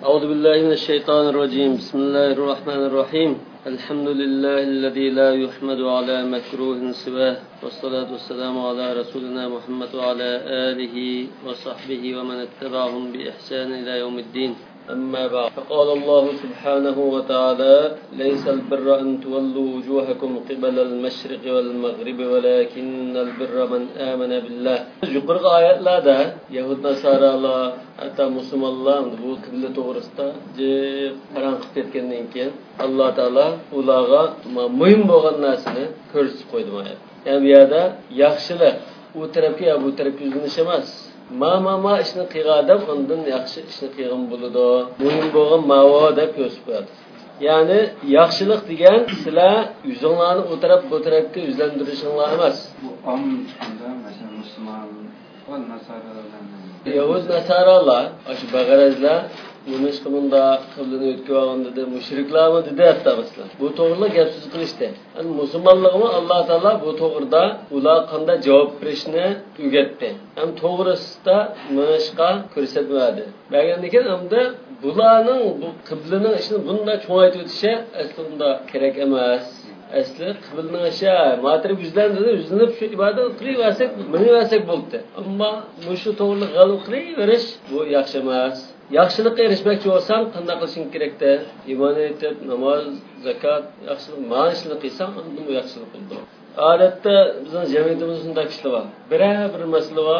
أعوذ بالله من الشيطان الرجيم. بسم الله الرحمن الرحيم. الحمد لله الذي لا يحمد على مكروه سواه، والصلاة والسلام على رسولنا محمد وعلى آله وصحبه ومن اتبعهم بإحسان إلى يوم الدين. أما بعد، فقال الله سبحانه وتعالى: ليس البر أن تولوا وجوهكم قبل المشرق والمغرب ولكن البر من آمن بالله. yuqorqi oyatlarda Yahud Nasoralar hatta musulmonlar bu qibla to'g'risida qarang qilib ketgandan keyin Alloh taolo ularga muhim bo'lgan narsani ko'rsatib qo'ydi. Yani bu yerda yaxshilik u tarafga yo bu tarafga yuzlanish emas. Ma ishni qilgan undan yaxshi ishni qilgan bo'ladi. Muhim bo'lgan ma'vo deb ko'rsatib qo'yadi. Ya'ni yaxshilik degan sizlar yuzinglarni u taraf bu tarafga yuzlantirishinglar emas. Bu om chiqanda masalan musulmon va nasoralardan Yahud Nasoralar shu bag'arazlar Yunus qilunda qiblani o'tkazib olgan dedi, mushriklarmi dedi hatta bizlar. Bu to'g'riliq gap so'z qilishdi. Yani musulmonligimi Alloh taolo bu to'g'rida ular qanday javob berishni o'rgatdi. Ham to'g'risida minishqa ko'rsatmadi. Bergandan keyin hamda bularning bu qiblaning ishini bunday cho'ngaytib o'tishi aslida kerak emas. Asli qiblaning ishi matrib yuzlanadi, yuzlanib shu ibodat qilaversak, minaversak bo'ldi. Ammo shu to'g'riliq g'alab qilaverish bu yaxshi emas. Yaxshilikqa erishmoqchi bo'lsam qanday qilishing kerakda? Iymon etib, namoz, zakot, yaxshilik, mana shuni qilsam, unda bu yaxshilik bo'ldi. Odatda bizning jamiyatimizda shunday ishlar bor. Bir masala bor.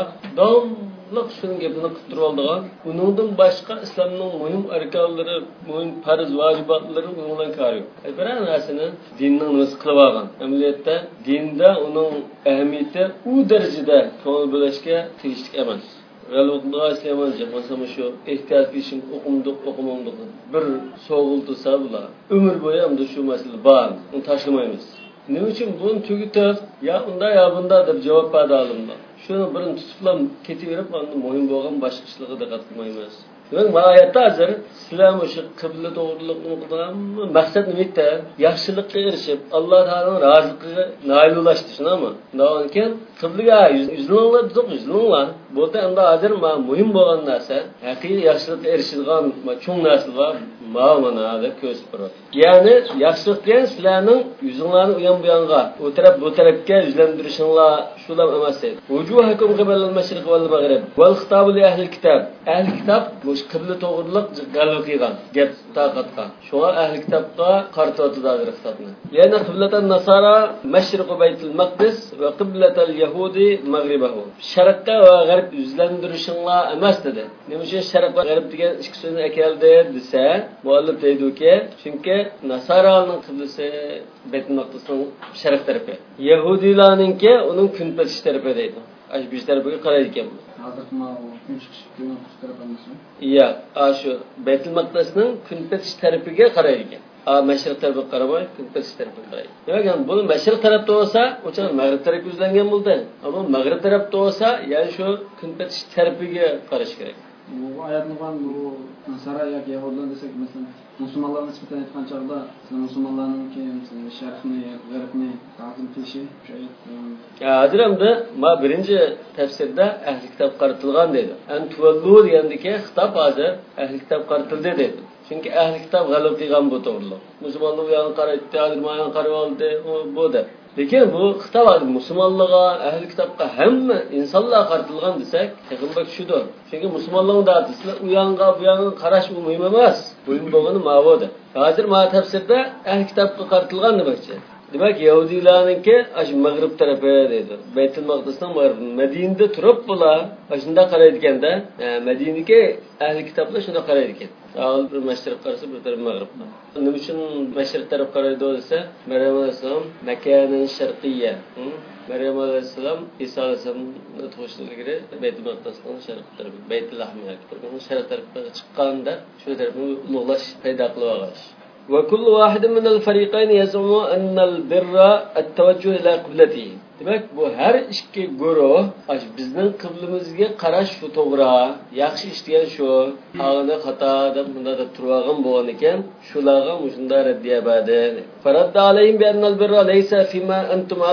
Domliq shuning gapini qilib turib oldigan, uningdan boshqa islomning muhim arkonlari, muhim farz vajibatlari bilan kari yo'q. Bir narsani dinning nasi qilib olgan. Amaliyotda dinda uning ahamiyati u darajada ko'ngil bo'lishga tegishli emas. G'alvaqda islamoncha masalan shu ehtiyot qilishing o'qimadik bir so'g'iltisa bular umr bo'yi ham shu masala bor, uni tashlamaymiz. Nima uchun buni tugitib ya unda ya bunda deb javob berdi olimlar. Shuni birini tutiblam ketaverib, endi muhim bo'lgan boshqa ishlarga diqqat qilmaymiz. Demak, ma'noyatda hozir sizlar shu qibla to'g'riliqni qilgan maqsad nima edi? Yaxshilikqa erishib, Alloh taoloning roziligiga nail bo'lishdi, shunami? Undan keyin qiblaga yuzlaninglar. Bo'ldi, endi hozir muhim bo'lgan narsa, haqiqiy yaxshilikqa erishadigan cho'ng narsalar mana deb ko'rsatib turadi. Ya'ni yaxshilik degan sizlarning yuzinglarni u yon bu yoqqa, u taraf bu tarafga yuzlantirishinglar shular emas edi. Vujuhakum qibala al-mashriq wal maghrib wal xitobu li ahli kitob. Ahli kitob bu qibla to'g'riliq g'alva qilgan gap taqatqa. Shunga ahli kitobga qartotida xitobni. Yana qiblatan nasara mashriq baytul maqdis va qiblatal yahudi maghribahu. Sharqqa va g'arb yuzlantirishinglar emas dedi. Nima uchun sharq va g'arb degan ikki so'zni akeldi desa, muallif deydi-ki, chunki nasaralarning qiblasi Baytul Maqdisning sharq tarafi. Yahudilarningki uning kun batish tarafi deydi. Ash bir tarafiga qaraydi ekan. hozir ma kun chiqish kun taraf emasmi? Iya, shu Baytul Maqdisning kun batish tarafiga qaraydi ekan. Mashriq tarafiga qaramay, kun batish tarafiga qaraydi. Demak, bu mashriq tarafda bo'lsa, o'sha mag'rib tarafga yuzlangan bo'ldi. Ammo mag'rib tarafda bo'lsa, ya'ni shu kun batish tarafiga qarash kerak. Bu oyatni ham bu nasara yoki yahudlar desak, masalan, musulmonlarga nisbatan aytgan chog'da, musulmonlarning sharqni, g'arbni ta'zim qilishi o'sha oyat. Hozir hamda birinchi tafsirda ahli kitob qaratilgan deydi. Antuvallu degandiki, xitob hozir ahli kitob qaratildi deydi. Chunki ahli kitob g'alab qilgan bu to'g'riliq. Musulmonlar u yoqqa qaraydi, hozir mana yoqqa qarab oldi, bu deb. Lekin bu xitob musulmonlarga, ahli kitobga hamma insonlar qaratilgan desak, haqiqat shudir. Chunki musulmonlarning da'vatisi u yoqqa bu yoqqa qarash u muhim emas. Muhim bo'lgani ma'voda. Hozir ma tafsirda ahli kitobga qaratilgan demakchi. Demak, Yahudilarningki ash mag'rib tarafi deydi. Baytul Maqdisning mag'rib Madinada turib bular shunda qaraydi ekanda, Madinadagi ahli kitoblar shunda qaraydi ekan. Bir mashriq qarasa, bir taraf mag'ribga. Nima uchun mashriq taraf qaraydi desa, Maryam alayhisalom makanin sharqiyya. Maryam alayhisalom Isa alayhisalomni tug'ishligiga Baytul Maqdisning sharq tarafi, Baytul Lahmiya turgan sharq tarafiga chiqqanda shu tarafni ulug'lash paydo qilib olgan. وكل واحد من الفريقين يزعم أن البر التوجه إلى قبلته. Demek bu her ikki guruh bizning qiblimizga qarash shu to'g'ri, yaxshi ish degan shu, ağını xato deb bunda da turgan bo'lgan ekan, shularga shunda raddiya berdi. Faradda alayhim bi anna al-birra laysa fima antum alayh.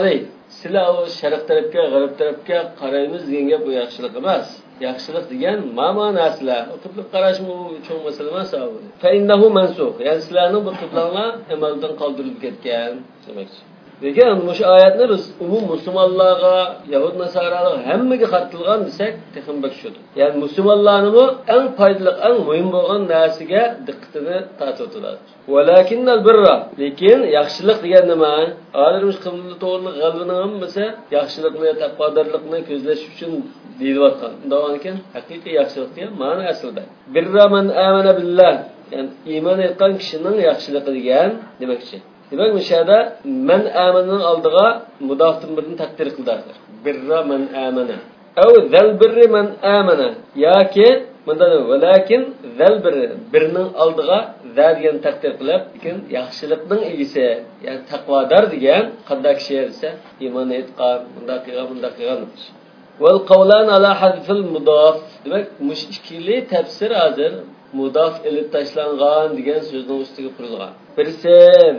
sizlar o sharq tarafga, g'arb tarafga qaraymiz deganga bu yaxshilik emas. Yaxshilik degan ma'no narsalar. Qibla qarash bu cho'ng masala emas bu. Fa innahu mansukh. Ya'ni sizlarning bu qiblanglar amaldan qoldirilib ketgan demakchi. Lekin bu oyatni biz umum musulmonlarga, Yahud Nasaralarga hammaga xatilgan desak, texim bakşudur. Yani musulmonlarning eng foydali, eng muhim bo'lgan narsaga diqqatini tortadilar. Walakinnal birra. Lekin yaxshilik degan nima? Olimimiz qibla to'g'riliq g'albini hammasi yaxshilikni, taqvodorlikni ko'zlash uchun deyilgan. Undan ekan haqiqiy yaxshilik degan ma'no aslida. Birra man amana billah. Yani iymon etgan kishining yaxshiligi degan demakchi. Demek müşahede men amenin aldığa mudaftin birini takdir kıldarlar. Birra men amene. Ev zel birri men amene. Ya ki velakin zel birri birinin aldığa zel diyen takdir kılıp lekin yaxşılıkның egisi yani takvadar diyen qanday kishi ise iman etqan bunda qilgan. Vel qavlan ala hadfil mudaf. Demek mush ikili tafsir hazır. Mudaf elib tashlangan degan so'zning ustiga qurilgan. Birisi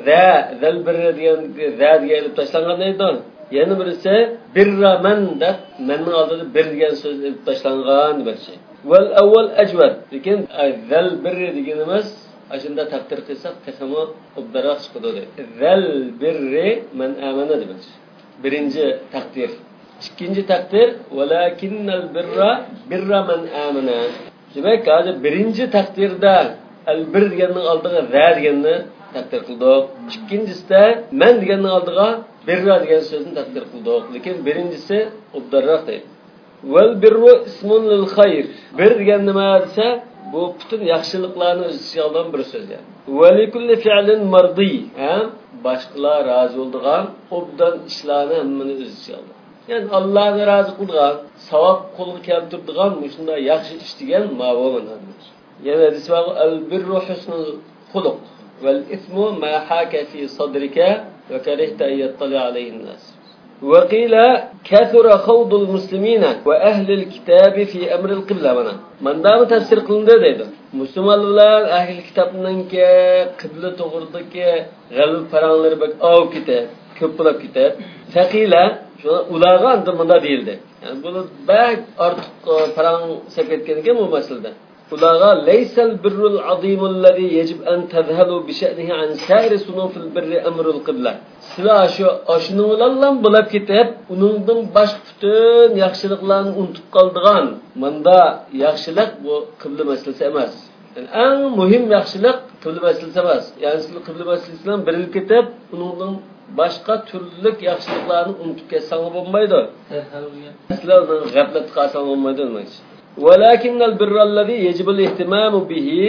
zal birra degan za'ga elib tashlangan edi. Yana birisi birra man deb manning oldida bir degan so'z elib tashlangan demakchi. Val avval ajwad. Lekin zal birra deganimiz ashunda taqdir qilsak qismi obdaroq chiqadi. Zal birri man amana demakchi. Birinchi taqdir. İkinci taqdir walakinnal birra man amana. Demek ki birinci takdirde el-bir deganning oldiga za deganni takdir qildik. İkincisida men deganning oldiga birra degan so'zni takdir qildik. Lekin birinchisi obdarroq deydi. Vel birru ismun lil xayr. Bir degan nima desa, bu butun yaxshiliklarni o'z ichiga olgan bir so'z yani. Ve li kulli fi'lin mardi. Boshqalar rozi bo'lgan obdan ishlarni hammani o'z ichiga oldi. Yani Allah'ın razı kılgan, savab kolu keltirdigan, şunda yaxshi ish degan ma'voman. Yani disbaq al-birru husnul xuluq vel ismu ma haka fi sadrika ve karihta an yattali alayhin nas. Ve qila kathura khawdul muslimina ve ahlil kitabi fi amril qibla mana. Mandamı tafsir qilindi deydi. Musulmonlar ahli kitobninki qibla to'g'ridagi g'alb paranglari bak av ketib, ko'p bo'lib ketib. Faqila ularga bunda değildi. Yani bunu bak artık parang sepetkenken bu meselede. Ularga leysel birrul azimul-lezî yecib en tezhelu bi şe'nihi an sâiri sunufil birri emrul kıbla. Sizlar aşının ulanlan bulab ketip, uningdan başqa bütün yaxshiliklarni unutib qoldigan. Manda yaxshilik bu qibla masalasi emas. Yani en muhim yaxshilik qibla masalasi emas. Yani siz qibla masalasi bilan birilib ketib, uningdan başqa türlük yaxshiliklarni unutib ketsan bo'lmaydi. Sizlar uni g'aflat qilsan bo'lmaydi demoqchi. Walakinnal birrallazi yajibul ihtimamu bihi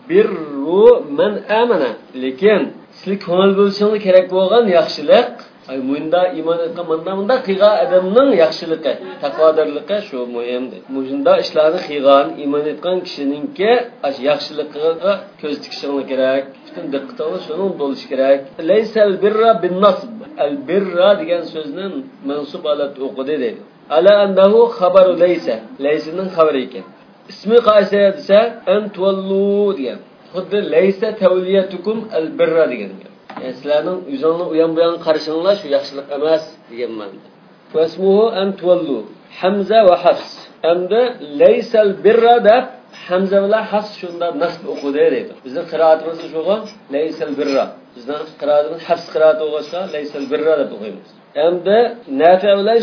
birru man amana. Lekin siz ko'ngil bo'lishingiz kerak bo'lgan yaxshilik, munda iymon etgan munda qilgan odamning yaxshiligi, taqvodorligi shu muhimdir. Munda ishlarni qilgan, iymon etgan kishiningki yaxshiligiga ko'z tikishingiz kerak. Bütün diqqatini şunun bo'lishi kerak. Leysal birra bin nasb. Al birra degan so'zni mansub holatda o'qidi deydi. Ala annahu xabaru laysa. Laysaning xabari ekan. Ismi qaysi desa antwallu degan. Xuddi laysa tawliyatukum al birra degan. Yani sizlarning o'zingizning u ham bu ham qarashinglar shu yaxshilik emas degan ma'noda. Wasmuhu antwallu. Hamza va Hafs. Hamda laysal birra deb Hamza bilan Hafs shunda nasb o'qidi deydi. Bizning qiroatimiz shuga laysal birra. Bizning qiroatimiz Hafs qiroati o'qishsa laysal birra deb o'qiymiz. Hamda Nafi bilan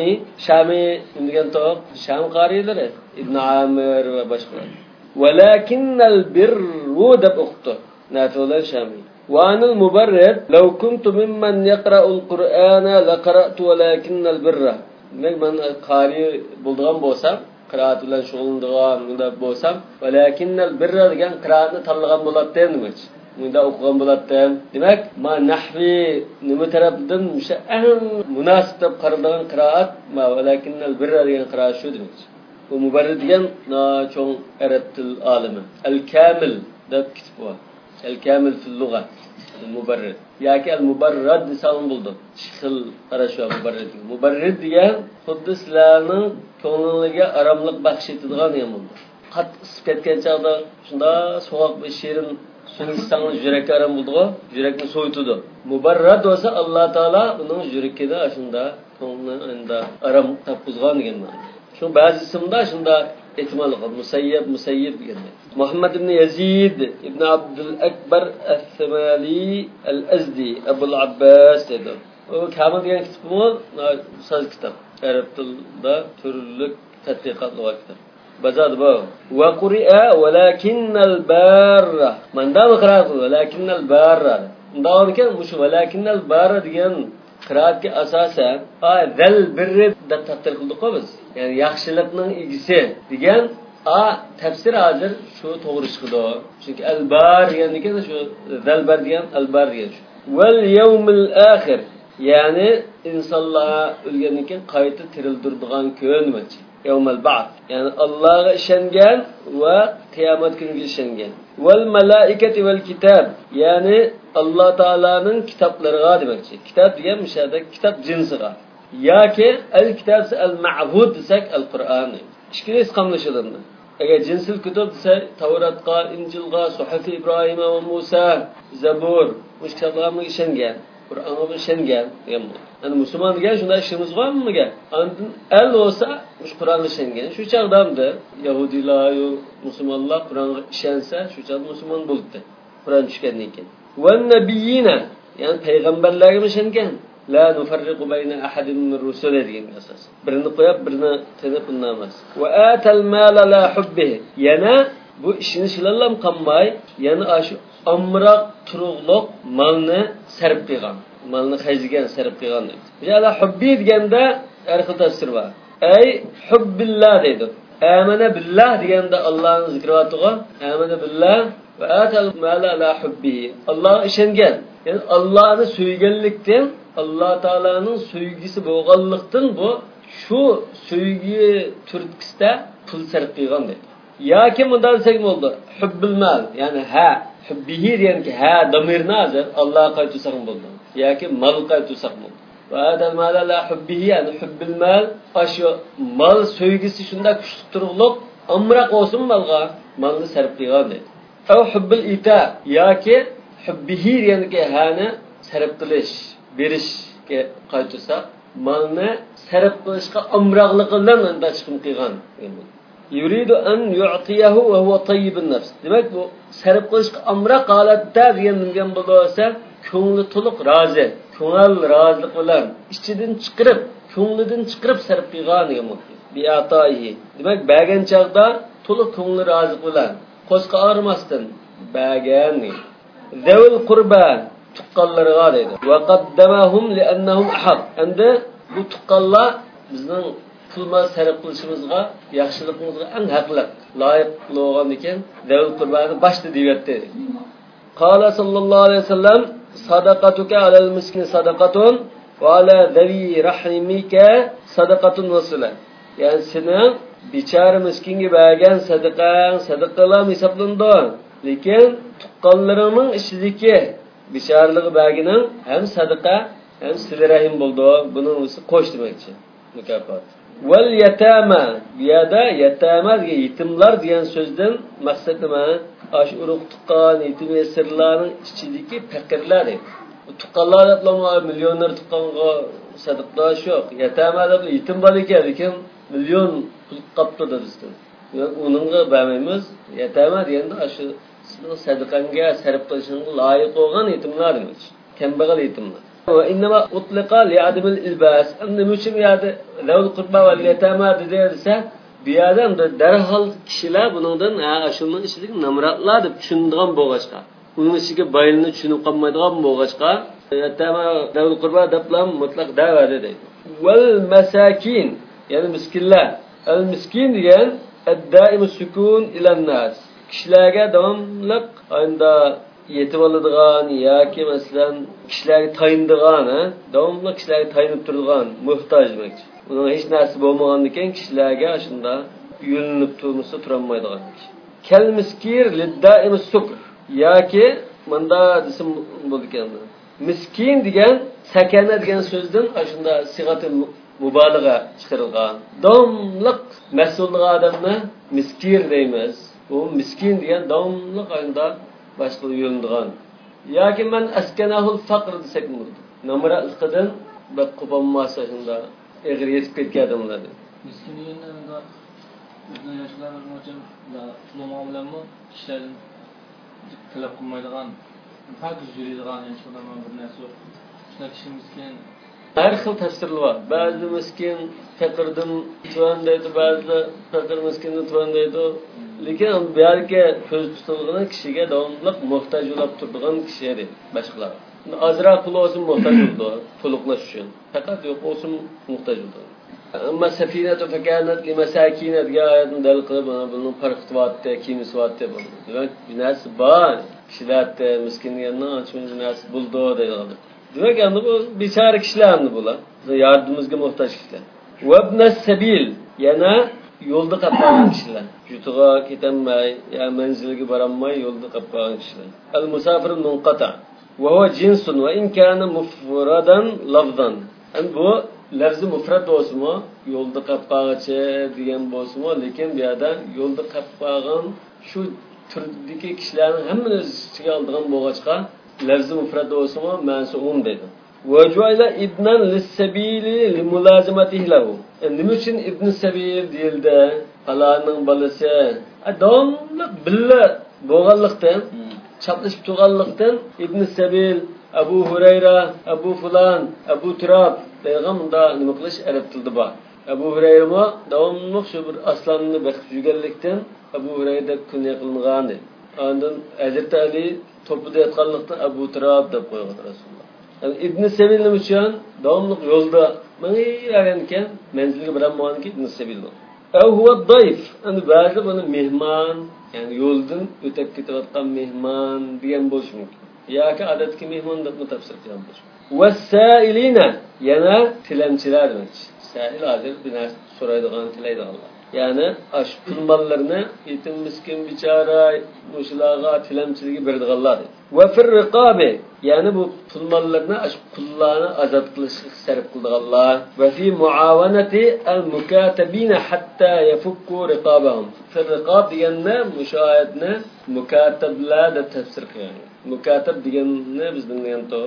Shami degan to'q Sham qariylar Ibn Amir va boshqalar. Walakinnal birru deb o'qdi. Nafi bilan Shami. Wa anil mubarrid law kuntu mimman yaqra'ul Qur'ana laqara'tu walakinnal birra. Men qari bo'lgan bo'lsam qiraat bilan shug'ullanadigan bunda bo'lsam, walakinnal birra degan qiraatni tanlagan bo'lardim demoqchi. Bunda o'qigan bo'lardim. Demak, ma nahvi nima tarafdan o'sha eng munosib deb qaralgan qiraat ma walakinnal birra degan qiraat shu demoqchi. Bu mubarrid degan cho'ng arab til olimi. Al-kamil deb kitib bor. Al-kamil fil lugha. Al-mubarrid. Yoki al-mubarrad desan bo'ldi. Xil qarash va mubarrid. Mubarrid degan xuddi sizlarning ko'nglingiga aromlik baxsh etadigan ham bo'ldi. Qat isib ketgan chog'da shunda sovuq bir shirin Sunnistanın yürekki aram bulduğu, yürekni soyutudu. Mubarrad olsa Allah Teala onun yürekkide aşında, onunla aram tapuzgan degen ma'na. Şu bazı isimda aşında ihtimal var. Musayyib degen. Muhammed ibn Yazid ibn Abdul Akbar al-Thamali al-Azdi Abul Abbas dedi. O Kamil degen kitap bu, söz kitap. Arab tilida türlü tadqiqatlı kitap. Bazad bu. Ve quri'a walakinnal barra. Manda qiraat walakinnal barra. Ndawrken mush walakinnal barra degan qiraatga asosan zal birri deb tafsir qildik biz. Yani yaxshilikning egisi degan tafsir hozir shu to'g'ri chiqdi. Chunki al-bar degan shu zal bar degan al-bar degan. Val yawmil akhir. Yani insonlar o'lgandan keyin qayta tirildiradigan kun demoqchi. Yawmal ba'd. Yani Allah'a işengen ve kıyamet gününe işengen. Vel malaikati vel kitab. Yani Allah Teala'nın kitaplarına demekçi. Kitap diye müşahede kitap cinsiga. Ya ki el kitabsa el ma'hud desek el Kur'an. İşkiniz kamlaşılımdı. Eğer cinsil kütüb ise Tevrat'a, İncil'a, Suhuf-i İbrahim'e ve Musa, Zabur. Bu kitaplarına işengen. Kur'an'a işengen. Yani Müslüman diye şunda işimiz var mı gel? Andın el olsa şu Kur'an'la işengen. Şu çağdamdı Yahudiler, Müslümanlar Kur'an'a işense şu çağda Müslüman buldu. Kur'an düşkenden için. Ve nebiyyine yani peygamberlerime işengen. La nufarriqu beyne ahadin min rusul diyen esas. Birini koyup birini tanıp anlamaz. Ve atal mala la hubbihi. Yana bu işini şilallam kanmay. Yani aşı amrak turuqluq malni sarf qilgan. Malni xayzigan sarf qilgan deydi. Jala hubbi deganda har xil tafsir bor. Ay hubbillah deydi. Amana billah deganda Allohni zikratigi, amana billah va atal mala la hubbihi. Allah ishongan. Yani Allahni suyganlikdan, Allah Taolaning suygisi bo'lganlikdan bu shu suygi turtkisida pul sarf qilgan deydi. Yoki bundan desak bo'ldi. Hubbil mal, yani hubbihi degan ki damirni hozir Allohga qaytarsak bo'ldi. Yoki malga qaytarsak bo'ldi. Va adal mal la hubbihi yani hubbil mal, ashu mal so'ygisi shunda kuchli turg'liq, amroq olsin malni sarf qilgan deydi. Aw hubbil ita yoki hubbihi degan ki sarf qilish, berishga qaytarsak, malni sarf qilishga amroqligidan unda chiqim qilgan. Yuridu an yu'tiyahu wa huwa tayyibun nafs. Demek bu sarf qilishga amroq holatda degan bo'lsa, ko'ngli to'liq rozi, ko'ngil rozilik bilan ichidan chiqarib, ko'nglidan chiqarib sarf qilgan degan bu. Bi'atahi. Demek bergan chaqda to'liq ko'ngli rozi bilan, qo'sqa armasdan bergan. Zawil qurba tuqqanlarga deydi. Va qaddamahum li'annahum ahaq. Endi bu tuqqanlar bizning pulma sarf qilishimizga, yaxshiligimizga eng haqli, loyiq bo'lgan ekan, davul qurboni boshda deyapti. Qala sallallohu alayhi vasallam sadaqatuka alal miskin sadaqatun va ala dhawi rahimika sadaqatun wasila. Yani sening bichara miskinga bergan sadaqalar hisoblandi. Lekin tuqqanlaringning ichidagi bicharaligi bergining ham sadaqa, ham sil-rahim bo'ldi. Buning o'zi qo'sh demakchi. Mukofot. Vel yatama biyada yatama yetimlar degan so'zdan maqsad nima? Ash urug' tuqqan yetim esirlarning ichidagi faqirlar edi. Bu tuqqanlar deb millionlar tuqqanga sadaqalar yo'q. Yatama deb yetim bor ekan, lekin million pul qopdi bizdan. Yo'q, uningga bermaymiz. Yatama deganda shu sadaqanga sarf qilishga loyiq bo'lgan yetimlar demoqchi. Kambag'al yetimlar. وإنما أطلق لعدم الإلباس أن مشم ياد ذو القربى واليتامى dediğse biyadan da derhal kişiler bundan aşılının işilik namratlar deb tushundigan bo'lg'achqa uning ichiga bayilni tushunib qolmaydigan bo'lg'achqa yatama davul qurba deblam mutlaq davada deydi val masakin yani miskinlar al miskin degan ad-daim sukun ila nas kishilarga davomliq ayda yetib oladigan yoki masalan kishilarga tayindigan, davomli kishilarga tayinib turadigan muhtoj demakchi. Uning hech narsa bo'lmagandan keyin kishilarga shunda yo'linib turmasa turolmaydigan kishi. Kal miskir lid-daim sukr yoki manda desam bo'ldi ekan. Miskin degan sakana degan so'zdan shunda sigat mubalag'a chiqarilgan. Davomli mas'ul odamni miskir deymiz. Bu miskin degan davomli qayda başqa yo'lindigan yoki men askanahul faqr desak bo'ladi namratliqdan bir qo'polmasa shunda eg'ir yetib ketgan odamlar miskinligini o'zini yoshlarimiz uchun pul muomalami kishilarni talab qilmaydigan faqat yuradigan hech qanday bir narsa yo'q shunday kishi miskin har xil tafsirlar bor ba'zi miskin faqirdan tuvan deydi ba'zi faqir miskindan tuvan deydi lekin bu yerga ko'z tutilgan kishiga davomli muhtoj bo'lib turadigan kishi deydi boshqalar azroq pul olsin muhtoj bo'ldi to'liqlash uchun faqat yo'q bo'lsin muhtoj bo'ldi amma safinatu fakanat limasakin degan oyatni dalil qilib buni farqitibdi kimisivatdi bu demak binasi bor kishilarda miskinlarni ancha binasi bo'ldi deydi demak endi bu bechora kishilarni bular yordamimizga muhtoj kishilar va ibnas sabil yana yo'lda qolib qolgan kishilar yutiga ketolmay ya manziliga borolmay yo'lda qolib qolgan kishilar al musafir munqata va huwa jinsun va in kana mufradan lafzan bu lafzi mufrad bo'lsa-mu yo'lda qolib qolgachi degan bo'lsa-mu lekin bu yerda yo'lda qolib qolgan shu turdagi kishilarning hammani o'z ichiga oladigan bo'lg'achqa lafzi mufrad bo'lsa-mu ma'nosi umum deydi وجعل ابنا للسبيل لملازمته له nima uchun ibn sabil deyildi falonning bolasi davomli billa bo'lganlikdan chaplashib turganlikdan ibn sabil abu hurayra abu fulan abu turob degan bunda nima qilish arab tilida bor abu hurayra davomli shu bir aslonni baqib yurganlikdan abu hurayra deb kunya qilingan edi ondan hazrati ali to'pida yotganlikdan abu turob deb qo'ygan rasululloh ibn sabil nima uchun davomli yo'lda mangiragan ekan manzilga borolmaganki ibn sabil huwa dayf endi ba'zi buni mehmon ya'ni yo'ldan o'tib ketayotgan mehmon degan bo'lishi mumkin yoki odatdagi mehmon deb tafsir qilgan bo'lishi vasailina yana tilamchilar demakchi sail hozir bir narsa so'raydigan tilaydiganlar ya'ni ash pul mollarini yetim miskin bechora o'shalarga tilamchiligi beradiganlar va fir riqabi ya'ni bu pul mollarni ash qullarni azod qilishga sarf qiladiganlar va fi muavanati al mukatabina hatta yafukku riqabahum fir riqab deganni mushoyatni mukatablar deb tafsir qilgan mukatab deganni biz bilgan to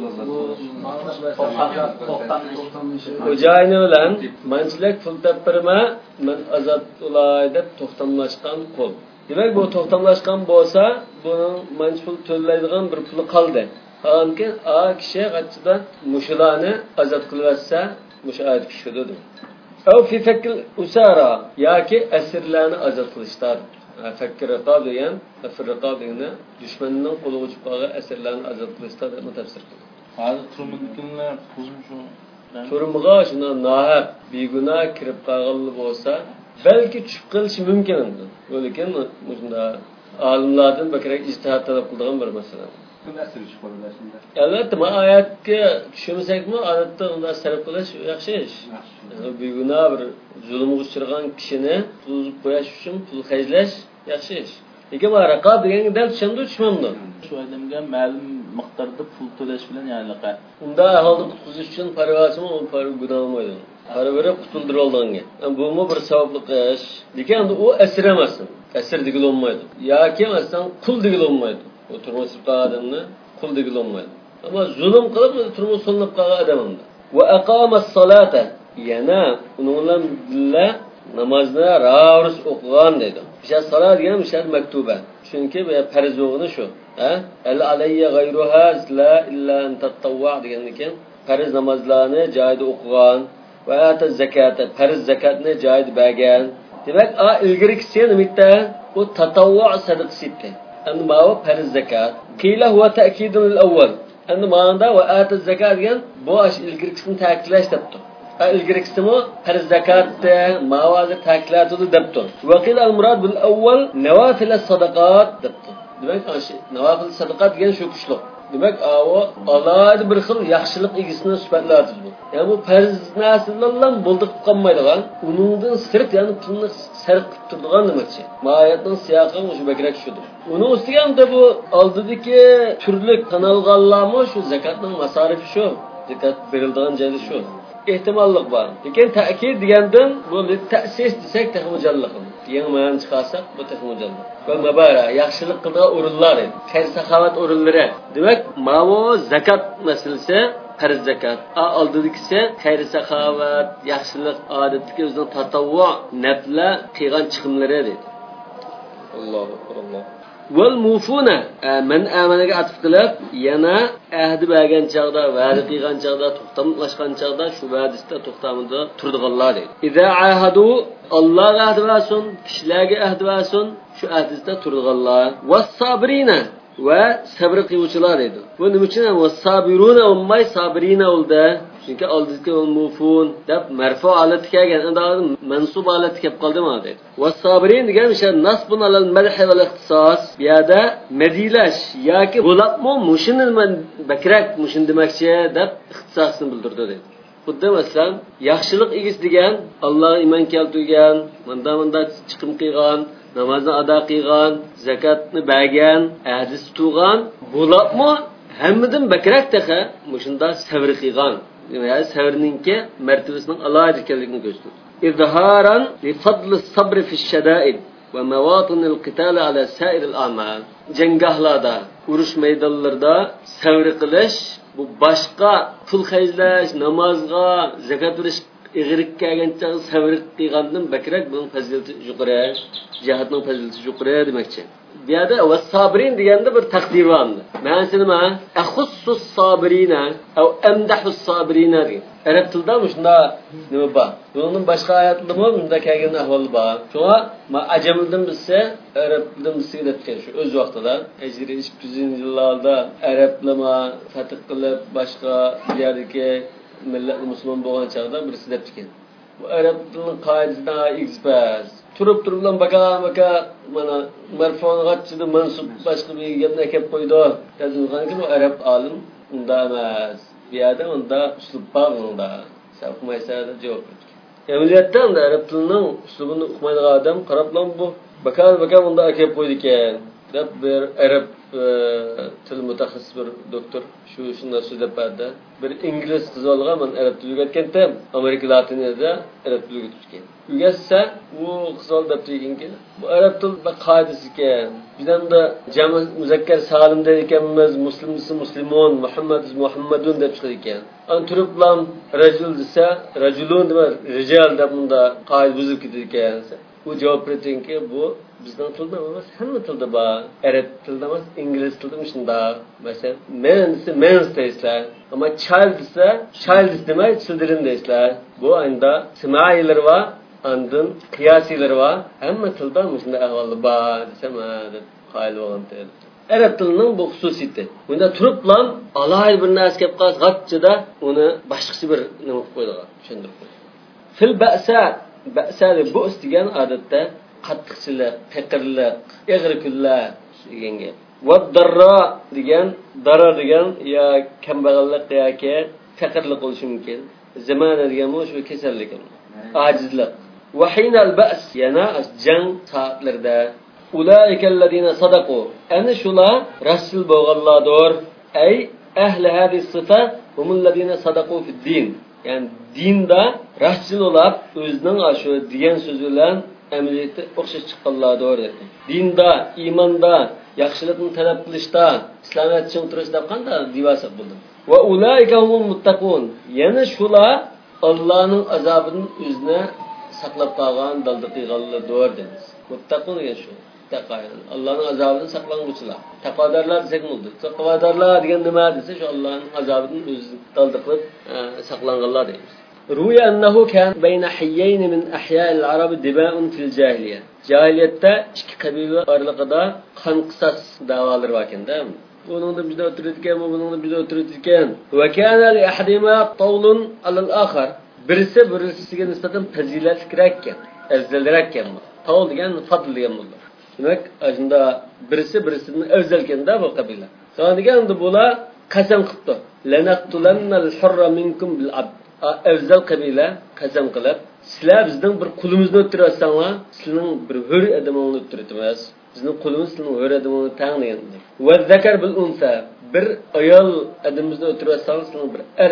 xo'jayini bilan manchilik pul topirma men azod ulay deb to'xtamlashgan qo'l demak bu to'xtamlashgan bo'lsa buni manch pul to'laydigan bir puli qoldi halki a kishi qachida mushularni azod qilyotsa mushoyat kishidir av fi fakl usara yoki asirlarni azod qilishlar fakr riqob degan fakr riqob degani dushmanning qo'liga tushib qolgan asirlarni azod qilishlar deb tafsir qilgan hozir turmudiklar o'zim shu turmuga shuna nohaq begunoh kirib qolgan bo'lsa balki tushib qolishi mumkin endi lekin bunda olimlardan bakrak ijtihod talab qiladigan bir masala albatta mana oyatga tushunmasakmi odatda unda sarf qilish yaxshi ish begunoh bir zulmga uchragan kishini tuzib qo'yish uchun pul xarjlash yaxshi ish lekin bu raqob deganga dal tushundim tushunmamdi shu odamga ma'lum miqdorda pul to'lash bilan ya'niqa unda aholini qutqizish uchun parvasimi u parva gunoh olmaydi parva berib qutuldirib olganga bu bir savobli ish lekin endi u asir emas asir degil olmaydi yoki masalan qul degil olmaydi u turmush qilganni qul degil olmaydi ammo zulm qilib turmush so'nib qolgan odam unda va aqamas solata yana uning bilan billa namozni ravus o'qigan deydi o'sha salat degan o'sha maktuba chunki bu farz o'g'ini shu al alayya g'ayruha la illa an tatawwa degan ekan farz namozlarni joyida o'qigan va ata zakata farz zakatni joyida bergan demak ilgirikisi nimada bu tatawwu sadaqasi ekan endi bu farz zakat qila huwa ta'kidun al-awwal endi ma'noda va ata zakat degan bu ilgirikisini ta'kidlash debdi ilgirikisimi farz zakatda ma'vozi ta'kidladi debdi va qila al-murad bil awwal nawafil as-sadaqat debdi demak nawafil sadaqat degan shu kuchliq demak o alohida bir xil yaxshilik egisini sifatladi bu ya'ni bu farz narsalardan bo'ldiq qolmaydigan uningdan sirt ya'ni pulni sarf qilib turadigan demakchi oyatning siyoqi shu bakrak shudir uni ustiga ham bu oldidagi turli kanalg'anlarmi shu zakatning masarifi shu zakat beriladigan joyi shu ehtimollik bor. Lekin ta'kid degandan bu ta'sis desak tahmujallik. Yang ma'no chiqarsak bu tahmujallik. Va mabara yaxshilik qilgan o'rinlar, xayr saxovat o'rinlari. Demak, ma'vo zakat masalasi farz zakat. Oldidagisi xayr saxovat, yaxshilik odatdagi o'zining tatavvu, nafla qilgan chiqimlari dedi. Allohu akbar. Wal mufuna man amanaga atf qilib yana ahdi bergan chaqda, va'da qilgan chaqda, to'xtamlashgan chaqda shu va'dasida to'xtamida turdiganlar deydi. Iza ahadu Allohga ahd bersin, kishilarga ahd bersin, shu ahdisida turdiganlar. Was sabrina va sabr qiluvchilar edi. Bu nima uchun was-sabiruna ummay sabrina bo'ldi? Chunki oldidagi mufun deb marfu holatga kelgan, endi mansub holatga kelib qoldimi deydi. Was-sabirin degan o'sha nasbun alal madh wal ixtisos. Bu yerda madilash yoki bo'labmi mushuni bakrak mushin demakchi deb ixtisosni bildirdi deydi. Xuddi masalan, yaxshilik egisi degan Alloh iymon keltirgan, manda chiqim qilgan, namozni ado qilgan, zakatni bergan, hadis tutgan, bo'labmi hammadan bakrak taqa mushunda sabr qilgan. Yani sabrninki mertebesining alohida ekanligini ko'rsatdi. İzharan li fadli sabr fi shada'id va mawatin al-qital ala sa'ir al-a'mal. Jangahlarda, urush maydonlarida sabr qilish, bu boshqa pul xarjlash, namozga, zakat berish ig'rik kelgancha sabr qilgandan bakrak buning fazilati yuqori, jihatning fazilati yuqori demakchi. Bu yerda vas-sabirin deganda bir taqdir bor. Ma'nosi nima? Akhussus sabirina yoki amdahus sabirina degan. Arab tilida shunda nima bor? Buningning boshqa oyatlarida bunda kelgan ahvol bor. Shunga ajamdan bilsa, arab tildan bilsa deb kelgan shu o'z vaqtida, hijriy 200-yillarda arablama fatih qilib boshqa yerdagi millat musulmon bo'lgan chog'da birisi deb kelgan. Bu arab tilining qoidasidan expas turib bilan baka mana marfu'atchida mansub boshqa bir gapni kelib qo'ydi. Tadbiqanki bu arab olim unda emas. Bu yerda unda uslub bor unda. Safmaysa-da javob berdi. Amaliyotda unda arab tilining uslubini o'qimaydigan odam qarablan bu baka unda kelib qo'ydi ekan. deb bir arab til mutaxassis bir doktor shuni so'zlab berdi. Bir ingliz qiz olgan, men arab tili o'rgatgandim. Amerika latinida arab tili o'rgatgan. O'rgatsa, u qiz ol deb deganki, bu arab til bir qoidasi ekan. Bizdan da jami muzakkar salim der ekanmiz, muslimisi muslimon, Muhammad Muhammadun deb chiqar ekan. An turiblam rajul desa, rajulun deb rijal deb bunda qoida buzib ketdi ekan. Bu javob berdinki, bu bizning tilda emas, hamma tilda bor. Arab tilda emas, ingliz tilda shunda. Masalan, men deysizlar. Ama child desa, child demay, children deysizlar. Bu anda simailar va andın qiyasilar va hamma tilda shunda ahvoli bor desam, deb qoyil bo'lgan. Arab tilining bu xususiyati. Bunda turiblam alohida bir narsa kelib qolsa, g'atchida uni boshqasi bir nima qilib qo'ydilar, tushundirib qo'ydi. Fil ba'sa bu degan odatda qattiqchilik, faqirlik, ig'ri kunlar degan gap. Va darra degan ya kambag'allik yoki faqirlik bo'lishi mumkin. Zamana degan bu shu kasallik, ojizlik. Va hinal ba's yana jang soatlarda ulaikallazina sadaqu ana shular rasul bo'lganlardir. Ay ahli hadis sifa humulladina sadaqu fid din. Yani dinda rasul olab o'zining shu degan so'zi bilan amaliyotda o'xshash chiqqanlardir dedi. Dinda, iymonda, yaxshilikni talab qilishda, islomiyat uchun turishda qanday divasa bo'ldi. Va ulaika humul muttaqun. Yana shular Allohning azobidan o'zini saqlab qolgan, dalda qilganlardir dedi. Muttaqun degan shu. Allohning azobidan saqlanuvchilar. Taqvodorlar desak bo'ldi. Taqvodorlar degan nima desa, shu Allohning azobidan o'zini dalda qilib saqlanganlar deymiz. Ruya annahu kan bayna hayyayn min ahya'il arab diba'un fil jahiliya. Jahiliyatda ikki qabila oralig'ida qon qisas da'volari bor ekanda. Buningda bizda o'tiradigan, buningda bizda o'tiradigan. Va kana li ahadima tawlun alal akhar. Birisiga nisbatan fazilatliroq ekan, afzalroq ekan. Tawl degan fadl degan bo'ldi. Demak, shunda birisidan afzal ekanda bu qabila. Sonra deganda bular qasam qildi. Lanaqtulannal hurra minkum bil abd. Afzal qabila qasam qilib, sizlar bizning bir qulimizni o'tirasanlar, sizning bir hur odamingni o'tirtamiz. Bizning qulimiz sizning hur odamingni tang degan. Va zakar bil unsa, bir ayol odamimizni o'tirasangiz, sizning bir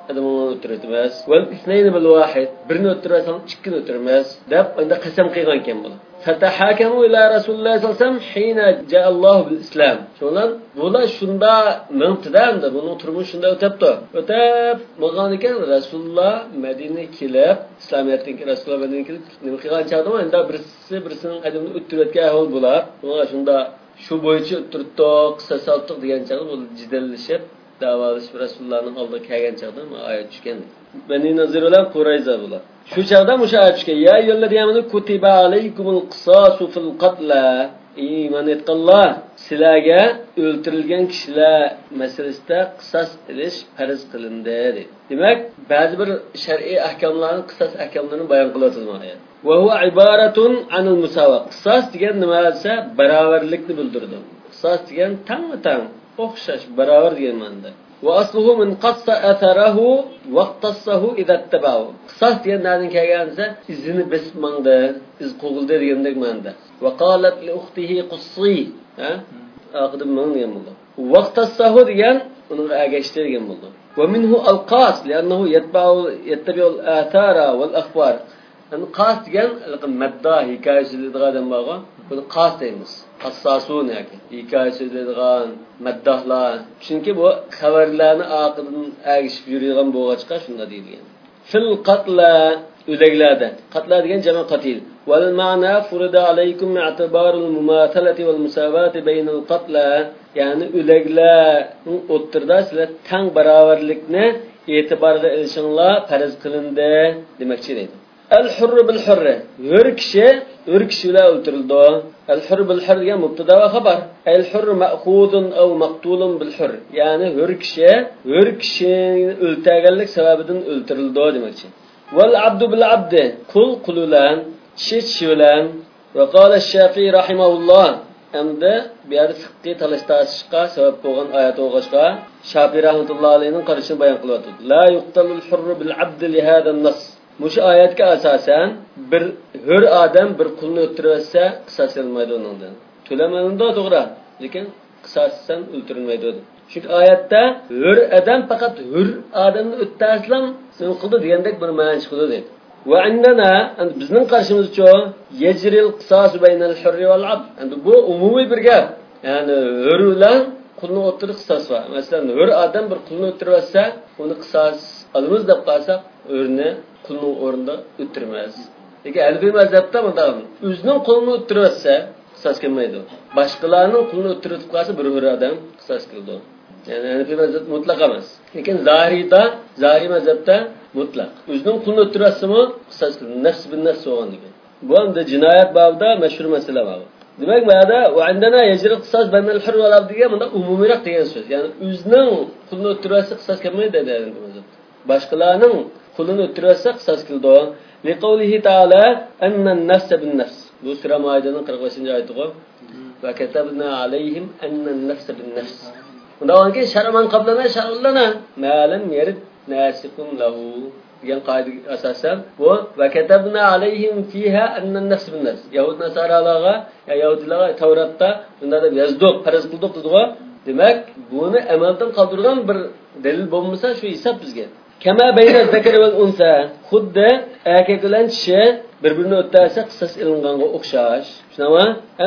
adamını o'ttirmas. Vel isnayn bil wahid. Birini o'ttirsan, ikkini o'ttirmas. Deb unda qasam qilgan ekan bular. Fatahakamu ila Rasululloh sallallohu alayhi vasallam hina ja'allohu bil islam. Şo'lan bular shunda mintidanda buning turmushi shunda o'tibdi. O'tib bo'lgan ekan Rasululloh Madinaga kelib, islomiyatdan Rasululloh Madinaga kelib nima qilgan chog'da endi birisining qadamini o'ttirayotgan ahvol bular. Shunda shu bo'yicha o'ttirdi, qissa soltiq degan chog'da bu jidallashib davolashib Rasulullohning oldiga kelgan chog'da oyat tushgan. Bani Nazir bilan Qurayza bular. Shu chog'da musha oyat tushgan. Ya ayyuhallazina kutiba alaykumul qisasu fil qatla. Iymon etganlar, sizlarga o'ltirilgan kishilar masalasida qisos ilish farz qilindi dedi. Demak, ba'zi bir shar'iy ahkomlarni, qisos ahkomlarini bayon qilyapti oyat. Va huwa ibaratun anil musawaq. Qisos degan nima desa, barobarlikni bildirdi. Qisos degan tang-tang, o'xshash, barobar degan ma'noda. Va asluhu min qassa atharahu waqtasahu idza tabau. Qisos degan na'dan kelgansa, izini besmangda, iz qo'g'ildi degandek ma'noda. Va qalat li ukhtihi qussi, ha? Aqdim ma'noga bo'ldi. Waqtasahu degan uning agashti degan bo'ldi. Va minhu alqas li'annahu yattabi'u al-athara wal akhbar. Qas degan madda hikoyasidan bo'lgan, buni qas deymiz. Qassasun yoki hikoyasidan maddahlar. Chunki bu xabarlarni oqidan agishib yurgan bo'lg'achqa shunda deyilgan. Fil qatla o'laklarda. Qatla degan jama qatil. Wal ma'na furida alaykum i'tibarul mumathalati wal musawati baynal qatla. Ya'ni o'laklarning o'ttirda sizlar tang barobarlikni e'tiborga olishinglar farz qilindi demoqchi deydi. Al-hurr bil-hurr. Hur kishi bilan o'ltirildi. Al-hurr bil-hurr degan mubtada va xabar. Al-hurr ma'khudun aw maqtulun bil-hurr. Ya'ni hur kishini o'ltaganlik sababidan o'ltirildi demoqchi. Wal-abdu bil-abd. Qul bilan, kishi bilan. Va qala ash-Shafi'i rahimahulloh. Hamda bu yerda fiqhiy talashtirishga sabab bo'lgan oyat o'qishga Shafi'i rahmatullohi alayhining qarashini bayon qilyapti. La yuqtalul hurr bil-abd li hada an-nas. Mush oyatga asosan bir hur odam bir qulni o'ltirsa qisos olmaydi undan. To'lamaydi to'g'ri, lekin qisosdan o'ltirilmaydi. Chunki oyatda hur odam faqat hur odamni o'ltirsam sen qildi degandek bir ma'no chiqdi dedi. Va indana bizning qarshimizcha yajril qisos baynal hurri wal abd. Endi bu umumiy bir gap. Ya'ni hur bilan qulni o'ltirish qisos bor. Masalan, hur odam bir qulni o'ltirsa, uni qisos olamiz deb qalsak, hurni qulning o'rnida o'tirmas. Lekin Hanafiy mazhabda bunda o'zining qulni o'tirsa qisos kelmaydi. Boshqalarning qulni o'tirib qolsa bir odam qisos qildi. Ya'ni Hanafiy mazhab mutlaq emas. Lekin Zahiriy mazhabda mutlaq. O'zining qulni o'tirsami qisos qildi. Nafs bin nafs bo'lgan degan. Bu ham jinoyat babida mashhur masala bor. Demak, bu yerda va indana yajri qisos baynal hurr wal abd degan bunda umumiyroq degan so'z. Ya'ni o'zining qulni o'tirsa qisos kelmaydi dedi Hanafiy mazhab. Boshqalarning qulni o'tirsa qisos qildi. Liqawlihi ta'ala annan-nafs bin-nafs. Bu sura Maidaning 45-oyati go. Va katabna alayhim annan-nafs bin-nafs. Undan keyin sharman qablana ma lam yarid nasikun lahu degan qoidaga asosan bu va katabna alayhim fiha annan-nafs bin-nafs. Yahud nasaralarga, Yahudilarga Tavratda bunda deb yozdik, farz qildik dedi. Demak, buni amaldan qoldirgan bir dalil bo'lmasa shu hisob bizga. Kama bayna zakar va unsa. Xuddi erkak bilan kishi bir-birini o'ttirsa qisos ilinganga o'xshash. Shunami?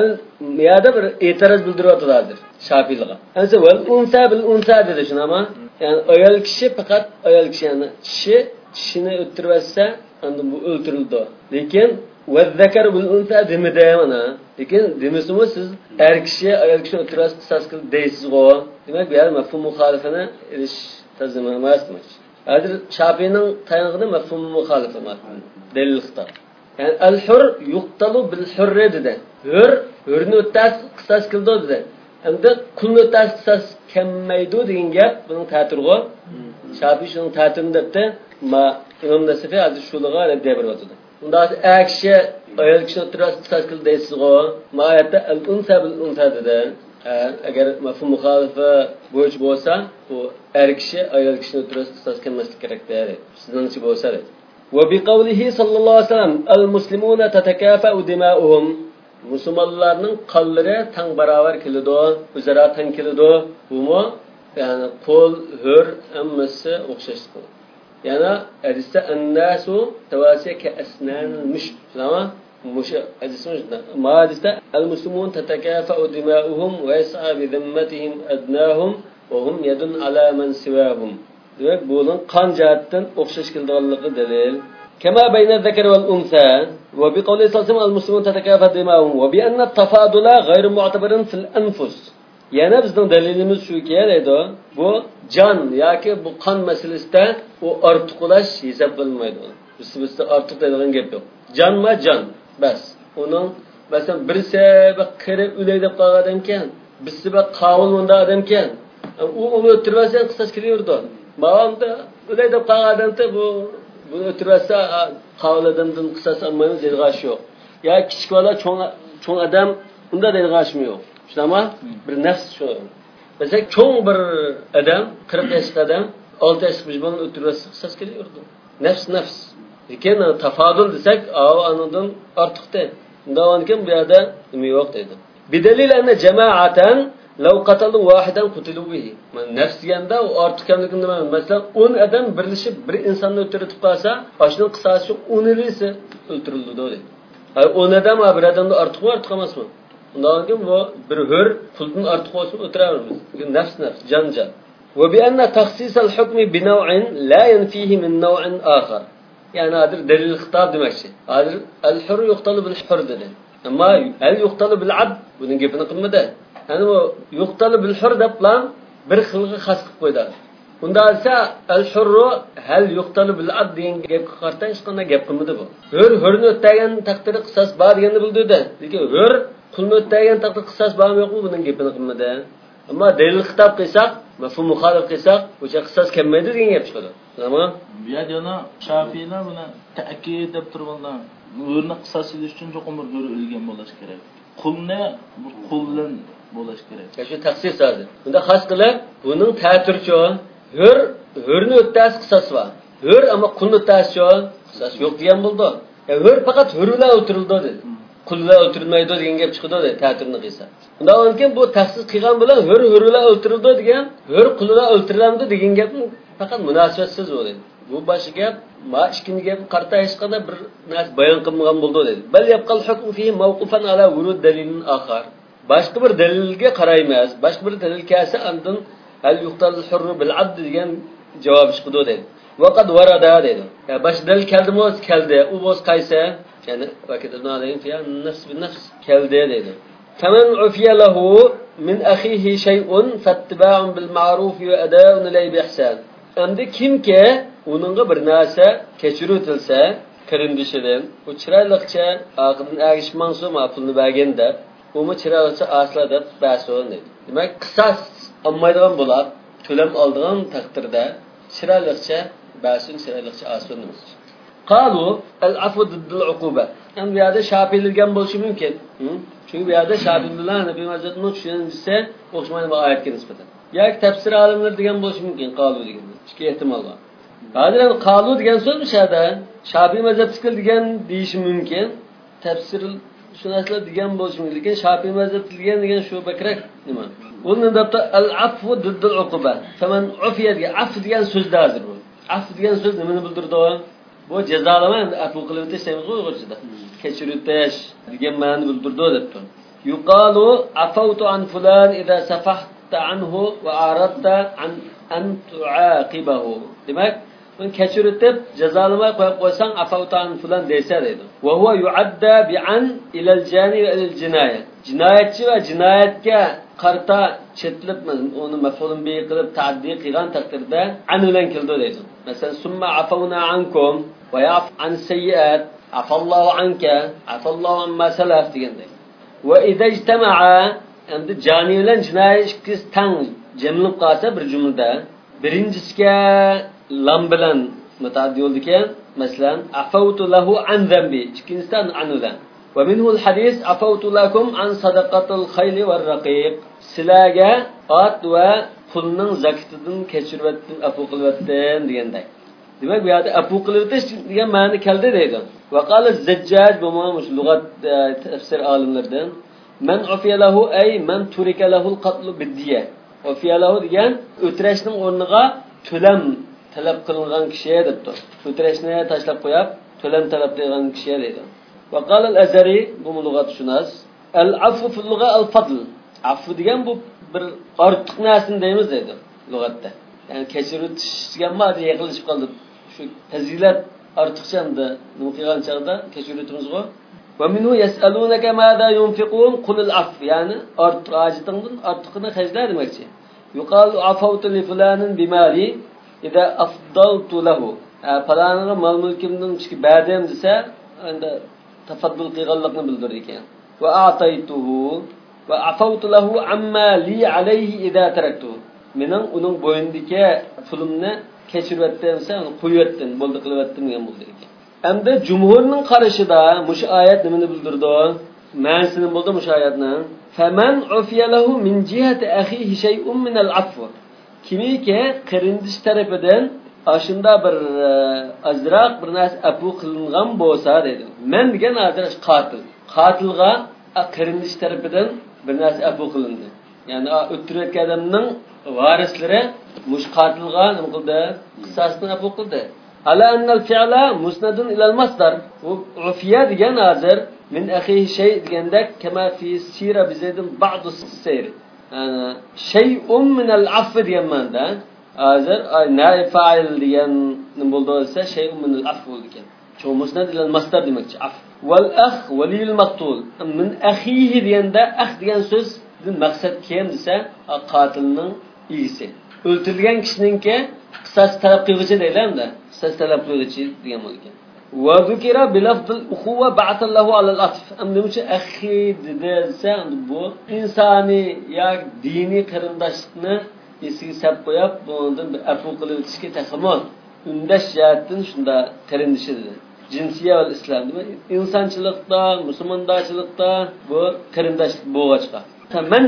Bu yerda bir e'tiroz bildiryaptilardir Shafiylarga. Ansa val unsa bil unsa dedi shunami? Ya'ni ayol kishi faqat ayol kishi, ya'ni kishini o'ttirsa, endi bu o'ltirildi. Lekin va zakar bil unsa demida mana. Lekin demisimi siz er kishi ayol kishini o'ttirsa qisos qil deysiz-ku. Demak, bu yer mafhum muxolifani ilish tazmin emasmi? Hozir Shafi'ning tayinligida mafhum muxolif emas. Dalil xito. Yani al-hur yuqtalu bil-hurr dedi. Hurni o'ttas qisos qildi dedi. Endi qulni o'ttas qisos kelmaydi degan gap buning ta'tirg'i. Shafiy shuning ta'tirini debdi. Imom Nasafiy hozir shuliga deb beryapti. Unda kishi ayol kishini o'ttas qisos qildi deysiz-ku. Oyatda al-unsa bil-unsa dedi. Agar mafhum muxolifi bo'yicha bo'lsa, bu er kishi ayol kishini o'ttas qisos kelmaslik kerak dedi. Sizningcha bo'lsa dedi. وبقوله صلى الله عليه وسلم المسلمون تتكافأ دماؤهم musulmonlarning qonlari tang barobar keladi, o'zaro tang keladi. Bumi ya'ni qo'l, hur hammasi o'xshash. yana hadisda annasu tawasiya ka asnanil mush. Tamam? Mush hadisda ma hadisda al-muslimun tatakafa'u dima'uhum wa yas'a bi dhimmatihim adnahum wa hum yadun ala man siwahum. Demek bunun qon jihatdan o'xshash kelganligi dalil. كما بين الذكر والأنثى وبقول صلى الله عليه وسلم المسلمون تتكافأ دماؤهم وبأن التفاضل غير معتبر في الأنفس. Yani bizning dalilimiz shuki edi. Bu jon yoki bu qon masalasida u ortiqlash hisob qilinmaydi. Bizda ortiq deydigan gap yo'q. Jonma jon, bas. Uning masalan birsi bir qirib o'lay deb qolgan ekan, birsi bir qavul munda odam ekan. U uni o'tirmasa qisas kelaverdi. Ma'anda o'lay deb qolganda bu bunu ötürürse kavladığından kısası almayın dediğaşı yok. Ya küçük valla çoğun adam bunda dediğaşı mı yok. İşte ama bir nefs şu. Mesela çoğun bir adam, 40 yaşlık adam, 6 yaşlık bir bunun ötürürse kısas geliyordu. Nefs. Lakin tafadul desek, anıdan artık değil. Bunda onken bir yerde imi yok dedi. Bidalil enne cemaaten لو قتلوا واحدا قتلوا به. Nefs deganda u ortiq kamligini nima? Masalan, 10 odam birlashib bir insonni o'ldirib qolsa, o'shining qisasi 10'lisi o'ldirildi deydi. 10 odam bir odamdan ortiq emasmi? Undan keyin bu bir hur quldan ortiq bo'lsa o'tiraveramiz. Nefs, jon. Wa bi anna takhsis al-hukm bi naw'in la yanfihi min naw'in akhar. Yani adir delil xitob demakchi. Adir al-hur yuqtalu bil-hur dedi. Amma al yuqtalu bil-'abd buning gapini qilmadi. Yani bu yuqtalı bil hur deb plan bir xilga xas qilib qo'ydi. Unda esa al hurru hal yuqtalu bil abd degan gapga qarata hech qanday gap qilmadi bu. Hurni o'tgan taqdirda qisas bor deganni bildirdi. Lekin hur qulni o'tgan taqdirda qisas bormi yo'qmi buning gapini qilmadi. Ammo dalil xitob qilsak, mafhum muxolif qilsak, o'sha qisas kelmaydi degan gap chiqadi. Tamam? Bu yerda Shafiylar buni ta'kid deb turganlar. Hurni qisas ilish uchun cho'qim bir hur o'lgan bo'lish kerak. Qulni quldan bo'lish kerak. Shu taxsis hozir. Bunda xos qilib, buning ta'tirchi hurni o'ttas qisas bor. Hur ammo qulni o'ttaschi qisas yo'q degan bo'ldi. Hur faqat hurlar o'tirildi dedi. Qullar o'tirilmaydi degan gap chiqdi dedi ta'tirni qilsa. Undan keyin bu taxsis qilgan bilan hurlar o'tirildi degan, hur qullar o'tirildi degan gap faqat munosabatsiz bo'ldi. Bu boshqa gap, ma ikkinchi gap qarta hech qanday bir narsa bayon qilmagan bo'ldi dedi. Bal yaqal hukm fihi mawqufan ala wurud dalilin akhar. Başka bir dalilga qaraymiz. Başka bir dalil kelsa andın hal yuqtal hurru bil abd degan javob chiqdi dedi. Vaqad warada dedi. Ya baş dalil keldi. U bo'z qaysa? Yani vakitdan alayim fi nafs bil nafs keldi dedi. Faman ufiya lahu min akhihi shay'un fattiba'un bil ma'ruf wa ada'un ilayhi bi ihsan. Endi kimki uningga bir narsa kechirutilsa, qarindishidan, u chiroyliqcha aqldan agishmanso ma'qulni berganda Umu çırağısı asla deb bəsun dedi. Demek qisas almaydigan bo'lib, to'lam oldigan taqdirda çırağıqcha bəsun, çırağıqcha asun demiş. Qalu al-afu diddul uquba. Yani bu yerda Şafiylargan bo'lishi mumkin. Çünkü bu yerda Şafiylar Nabiy Hazretning tushunchisi o'xshamaydi bu oyatga nisbatan. Yoki tafsir olimlar degan bo'lishi mumkin, qalu degan. Ikki ehtimol bor. Hozir qalu degan so'z mishada Şafiy mazhabisiga degan deyish mumkin. Tafsir şu narsalar degan bo'lishi mumkin, lekin Shafiy mazhab degan shu bakrak nima? Bundan da al-afwu diddul uquba. Faman ufiya degan af degan so'zda hozir bu. Af degan so'z nimani bildirdi? Bu jazolama afu qilib o'tishmi qo'yg'uchida. Kechirib o'tish degan ma'noni bildirdi debdi. Yuqalu afawtu an fulan idza safahta anhu wa aradta an tu'aqibahu. Demak, bunu keçiritip cezalamaya koyup koysan afavtan falan deyse dedi. Ve huve yuadda bi'an ilal cani ve ilal cinayet. Cinayetçi ve cinayetke qarta chetlib onu maf'ulun bi qilib ta'ddi qilgan taqdirda an bilan keldi deydi. Masalan, summa afawna ankum va ya'f an sayyi'at, afallohu anka, afallohu amma salaf deganday. Va idza ijtama'a endi jani bilan jinoyat ikkisi tang jamlib qolsa bir jumlada birinchisiga lam bilan mutaaddi bo'ldi ekan, masalan, afawtu lahu an zambi, ikkinchisidan anudan. Va minhu al-hadis afawtu lakum an sadaqatil khayl var raqiq. Sizlarga ot va pulning zakatidan kechirib afu qilibdim deganday. Demak, bu yerda afu qilibdish degan ma'no keldi deydi. Va qala az-Zajjaj bu lug'at tafsir olimlaridan man ufiya lahu ay man turika lahu al-qatl bid-diya. Ufiya lahu degan o'tirashning o'rniga to'lam talab qilingan kishiga debdi. O'tirishni tashlab qo'yib, to'lam talab qilgan kishiga deydi. Va qala al-Azari bu lug'atshunos, al-affu fil lugha al-fadl. Affu degan bu bir ortiq narsani deymiz deydi lug'atda. Ya'ni kechirib degan ma'noda yig'ilishib qoldi. Shu fazilat ortiqchanda nima qilgan chaqda kechiribmizgo. Va minhu yas'alunaka ma'za yunfiqun qul al-aff. Ya'ni ortiq ajitingdan ortiqni xajlar demakchi. Yuqalu afawtu li fulanin bimali idza afdaltu lahu. Falanga mal mulkimdan chiqib ba'dam desa, endi tafaddul qilganlikni bildirar ekan. Va a'taytuhu va afawtu lahu amma li alayhi idza taraktu. Mening uning bo'yindagi pulimni kechirib o'tdimsa, uni qo'yib o'tdim, bo'ldi qilib o'tdim degan bo'ldi ekan. Endi jumhurning qarashida mush oyat nimani bildirdi? Ma'nosini bo'ldi mush oyatning. Faman ufiya lahu min jihati akhihi shay'un min al-'afw. Kimiki qarindish tarafidan ashunda bir azroq bir narsa afu qilingan bo'lsa dedi. Men degan azroq qotil. Qotilga qarindish tarafidan bir narsa afu qilindi. Ya'ni o'ttirayotgan odamning varislari mush qotilga nima qildi? Qisosni afu qildi. Ala annal fi'la musnadun ila al-masdar. Bu ufiya degan hozir min akhihi shay deganda kama fi sira bizaydin ba'd as-sayr. Ana shay'un min al-'afw degan ma'noda. Hozir naib fa'il degan nima bo'ldi desa shay'un min al-'afw degan. Shu musnad ila al-masdar demakchi. Af. Wal akh waliyul maqtul. Min akhihi deganda akh degan so'zdan maqsad kim desa qotilning egisi. O'ltirilgan kishiningki qisas talab qiluvchi deyiladi. Qisas talab qiluvchi degan bo'lgan. Va zikra bi lafzil ukhuwa ba'athallahu ala al-atf. Amnimcha akhi desa bu insoniy yoki diniy qarindoshlikni esiga sab qo'yib, bundan bir afu qilib o'tishga taxamon. Undash jihatdan shunda qarindishi dedi. Jinsiya va islom demak, insonchilikda, musulmondachilikda bu qarindoshlik bo'g'achqa. Man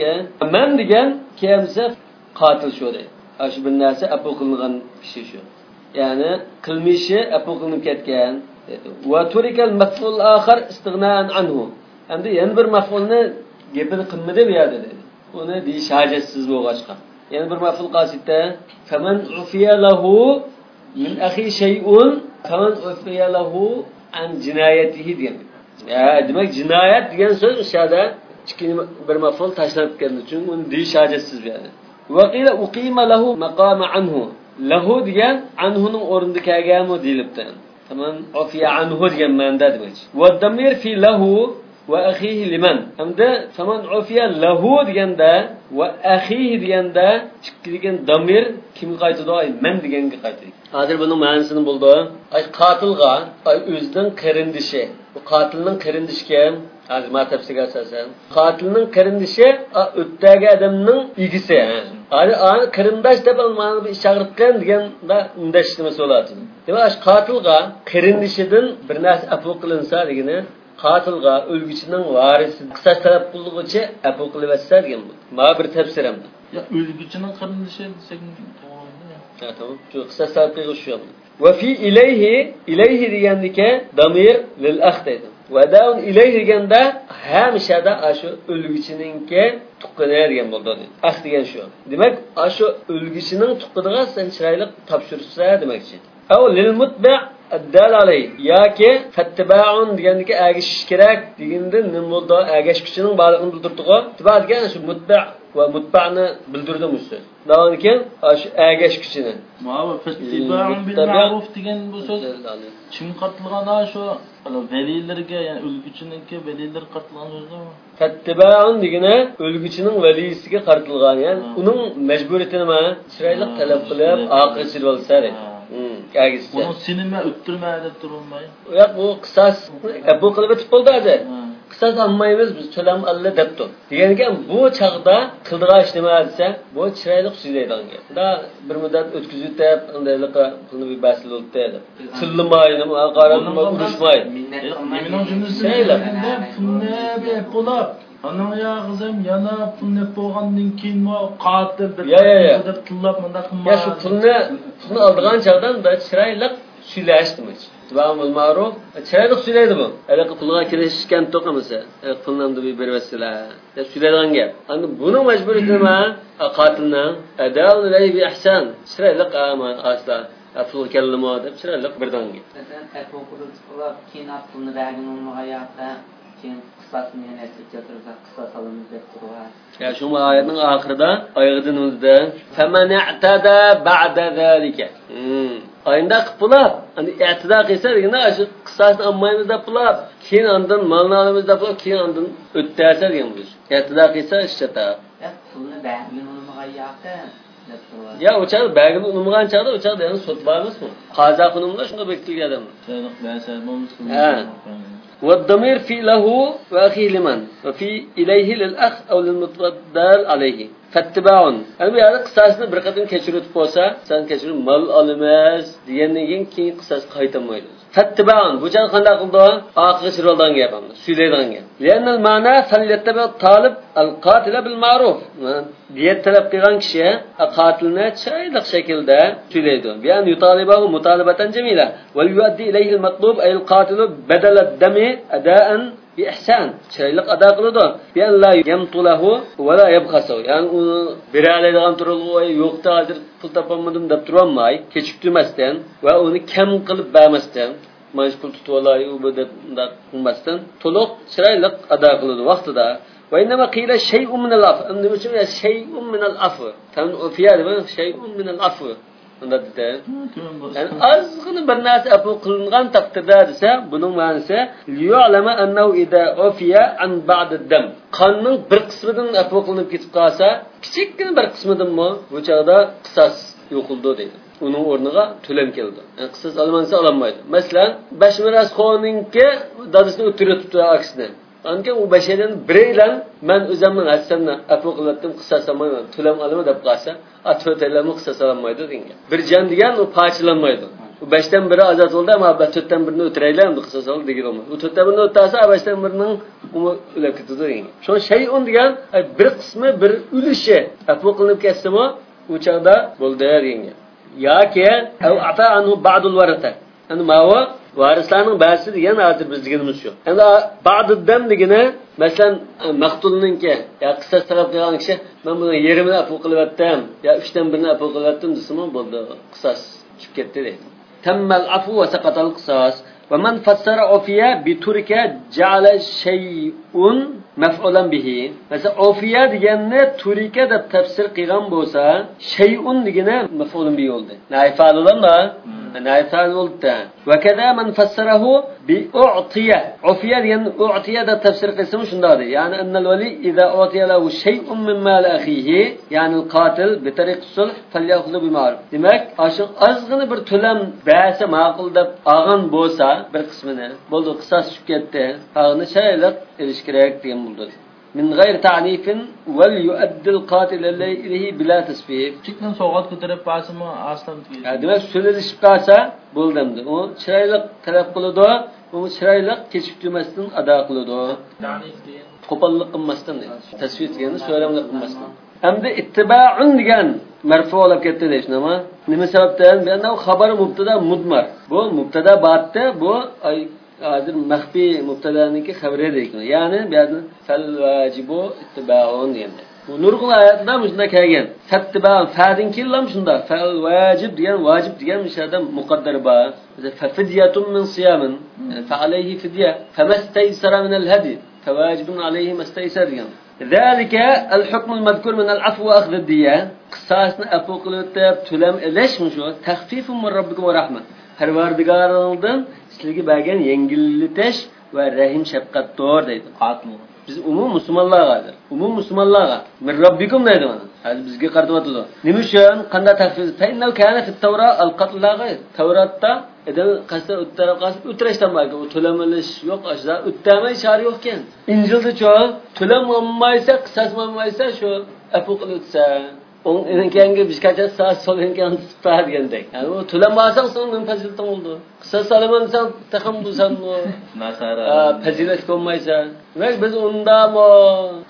degan kimsa qotil shu deydi. Shu bir narsa afu qilingan kishi shu. Ya'ni qilmishi afu qilinib ketgan dedi. Va turikal maf'ul akhar istighna'an anhu. Endi yana bir maf'ulni gapini qilmadi bu yerda dedi. Uni deyish hajatsiz bo'lg'achqa. Yana bir maf'ul qasidda faman ufiya lahu min akhi shay'un faman ufiya lahu an jinayatihi degan. Ya, demak jinoyat degan so'z o'shada ikkinchi bir maf'ul tashlab ketdi. Chunki uni deyish hajatsiz bu yerda. Va qila uqima lahu maqama anhu. Lahu degan anhuning o'rnida kelganmi deyilibdi. Tamam, ufiya anhu degan ma'noda demak. Va damir fi lahu va akhihi liman. Hamda faman ufiya lahu deganda va akhihi deganda chiqqan damir kimga qaytadi? Men deganga qaytadi. Hozir buning ma'nosini bo'ldi. Qotilga o'zining qarindishi. Bu qotilning qarindishi kim? Hozir matafsiga asosan qotilning qarindishi o'tdagi odamning egisi. Hali qarindosh deb ma'no bir chaqirgan deganda undash nima bo'ladi. Demak, qotilga qarindishidan bir narsa afu qilinsa degani qotilga o'lguchining varisi qisas talab qiluvchi afu qilaversa degan bu. Ma bir tafsirim. Ya o'lguchining qarindishi desak to'g'rimi? Ha, to'g'ri. Shu qisas talab qiluvchi shu. Va fi ilayhi degandiki damir lil akh deydi. Va daun ilayhi deganda hamishada shu o'lguchininki tuqqani degan bo'ldi. Akh degan shu. Demak, shu o'lguchining tuqqaniga sen chiroyli topshirsa demakchi. Aw lil mutba' ad-dal alay yoki fattiba'un degandiki agishish kerak deganda nima bo'ldi? Agashkuchining borligini bildirdi-ku. Tiba degan shu mutba' va mutba'ni bildirdi bu so'z. Davomdan keyin shu agashkuchini. Ma'lum fattiba'un bil ma'ruf degan bu so'z kim qatilgan shu valilarga, ya'ni o'lguchiningki valilar qatilgan so'zmi? Fattiba'un degani o'lguchining valisiga qatilgan, ya'ni uning majburiyatini chiroyli talab qilib oqirchil bo'lsa deydi. Bunu sinema öttürmeye de durulmayı. Yo'q, bu qisas bu qilib o'tib bo'ldi hozir. Qisas olmaymiz, biz to'lam alla debdi. Deganki, bu chaqda qildigan ish nima desa, bu chiroyli suylaydigan gap. Da bir muddat o'tkazib deb, undayliqa pulni bir basli bo'ldi dedi. Tilmaydi, qarab urishmaydi. Mening jumlasimda pulni bir bo'lib Anam ya kızım yana pulni bo'lgandan keyin qotil deb tillab menda qilma. Ya shu pulni oldigan chaqdan da chiroyli Söyleyiş demek. Tabamul maruf. Çaylık söyleydi bu. Öyle pulga kirişken tokamasa. Puldan da bir vesile. Ya söylediğin gap. Hani bunu mecbur etme. Qatilna ada'u ilayhi bi ihsan. Çaylık ama asla. Pul kelime deb çaylık birdan gap. Mesela okuduğumuz keyin aklını vergin olmağa yaptı. Keyin kısasını yönetip yatırırsak kısas alımız deb durur. Ya şu ayetin ahirida ayıdın o'zida faman i'tada ba'da zalika. Ayında qilib, hani i'tida qilsa deganda shu qissasini olmaymiz deb qilib, keyin ondan molni olamiz deb qilib, keyin ondan o'ttarsa degan bu. I'tida qilsa ishchata. Ya pulni bergin olmağa yaptı. Ya o'char bagini unumgan chaqda o'char degan sud bormasmi? Qazo qonunida shunga bekilgan. Sayliq bersa bo'lmas. والضمير في له وأخيه لمن وفي إليه للأخ أو للمتبدل عليه فاتباع أنا يعني قصاصنا بركتين كشرت بوسا سان كشرت مال ألماس ديانين كين قصاص قايتم ويلز فاتباع بوجان خندا قلدا آخر شرولدان جابام سيدان جاب لأن المعنى فليتبع الطالب القاتل بالمعروف ديت طلب قيران كشيء قاتلنا شايدق شكل ده سيدان بأن يطالبه مطالبة جميلة ويؤدي إليه المطلوب أي القاتل بدل الدم أداء بإحسان شايلق أداء قلده بأن لا يمطله ولا يبخسه يعني برالي دغان ترلغوه يوقتا hazır pul tapamadım da duramay keçiktirmezden ve onu kem kılıp vermezden majbur tutuvalayı ubudda kılmazdan toluk şiraylık ada kılıdı vaxtıda ve innema qila şey'un minel af annem için ya şey'un minel af tam ofiyadi mi şey'un minel af onda dedi yani azgını bir narsa apu kılıngan takdirde dese bunun manası liyu'lama ennehu ida ufiya an ba'd ad-dam qonning bir qismidan apu qilinib ketib qolsa kichikgina bir qismidan mı bu chaqda qisas yo'qildi deydi uning o'rniga to'lam keldi yani qisas olmansa olinmaydi masalan bashmiras xoninki dadasini o'tiribdi aksine anki u bashadan biri bilan men o'zimning hasanni apu qilatdim qisas olmayman to'lam olaman deb qolsa to'rtalamni qisas olmaydi degan bir jon degan u parchalanmaydi u 5dan biri ozod bo'ldi ammo 4dan birini o'tiraylar endi qisas ol degan olmaydi u 4dan birini o'tasa 5dan birining o'lib ketadi degan shu shay'un degan bir qismi bir ulushi apu qilinib ketsa-mu u chaqda bo'ldi degan yoki au ata anhu ba'dul warata endi mawa varislarning ba'zi degan hozir biz deganimiz shu endi ba'didan degani masalan maqtulninki yo qisas talab qilgan kishi men buni yerimni apu qilyaptim yo 3dan birini apu qilyaptim desimi bo'ldi qisas tushib ketdi deydi tammal afu va saqatal qisas va man fassara ufiya bi turka ja'ala shay'un maf'ulan bihi mesela ufiya deganni turika deb tafsir qilgan bo'lsa shay'un degani maf'ulun bihi bo'ldi nayfalulanma nayfal bo'ldi va kada man fassarahu bi u'tiya ufiya degan u'tiya deb tafsir qilsa shunday deydi ya'ni annal wali idza u'tiya lahu shay'un min mal akhihi ya'ni al-qatil bi tariq sulh falyakhudhu bi ma'ruf demak ashu azg'ini bir to'lam ba'sa ma'qul deb olgan bo'lsa bir qismini bo'ldi qisas tushib ketdi haqni shayliq elish kerak degan bo'ldi min g'ayr ta'nifin wal yu'addi al-qatil ilayhi bila tasfif Chiqdan sovg'at ko'tarib pasimi aslan tugaydi. Demak so'zlashib qolsa bo'ldimdi u chiroyliq talab qiladi u chiroyliq kechiktirmasdan ado qiladi Ta'nif degan qo'pollik qilmasdan tasvir degani so'ramlik qilmasdan hamda ittiba'un degan marfu olib ketdi deyish nima sababdan bu xabar mubtada mudmar bu mubtada batda bu hozir maxfiy mubtadaniki xabari deydi ya'ni bu yerda fal vajibu ittiba'un degan bu nurg'un oyatida shunda kelgan fattiba'un fa'din killam shunda fal vajib degan vojib degan mishada muqaddar bor fa fidyatun min siyamin fa alayhi fidya famastaysara min al-hadi fawajibun alayhi mastaysar degan ذلك الحكم المذكور من العفو واخذ الدية قصاصنا أفو قلوتاب تلام إليش مشو تخفيف من ربكم ورحمة Parvardigarınızdan sizligi bergen yengillitish va rahim shafqat to'g'ri deydi. Qatl. Biz umum musulmonlargadir. Umum musulmonlarga min robbikum deydi mana. Hozir bizga qarab o'tadi. Nima uchun qanday tafsir? Fa kana fi at-Tawra al-qatl la ghayr. Tawratda edan qasd o'tirishdan balki u to'lamalish yo'q, ashda o'ttamay shar yo'q ekan. Injilda-chi to'lam olmaysa, qisas olmaysa shu afu qilsa onun kendi bir kaç saat sonra kendi süper geldik. Yani o tulamazsan sonra faziletin oldu. Kısa salamansan takım bulsan o. Nasara. Fazilet konmaysa. Ve biz onda mı kat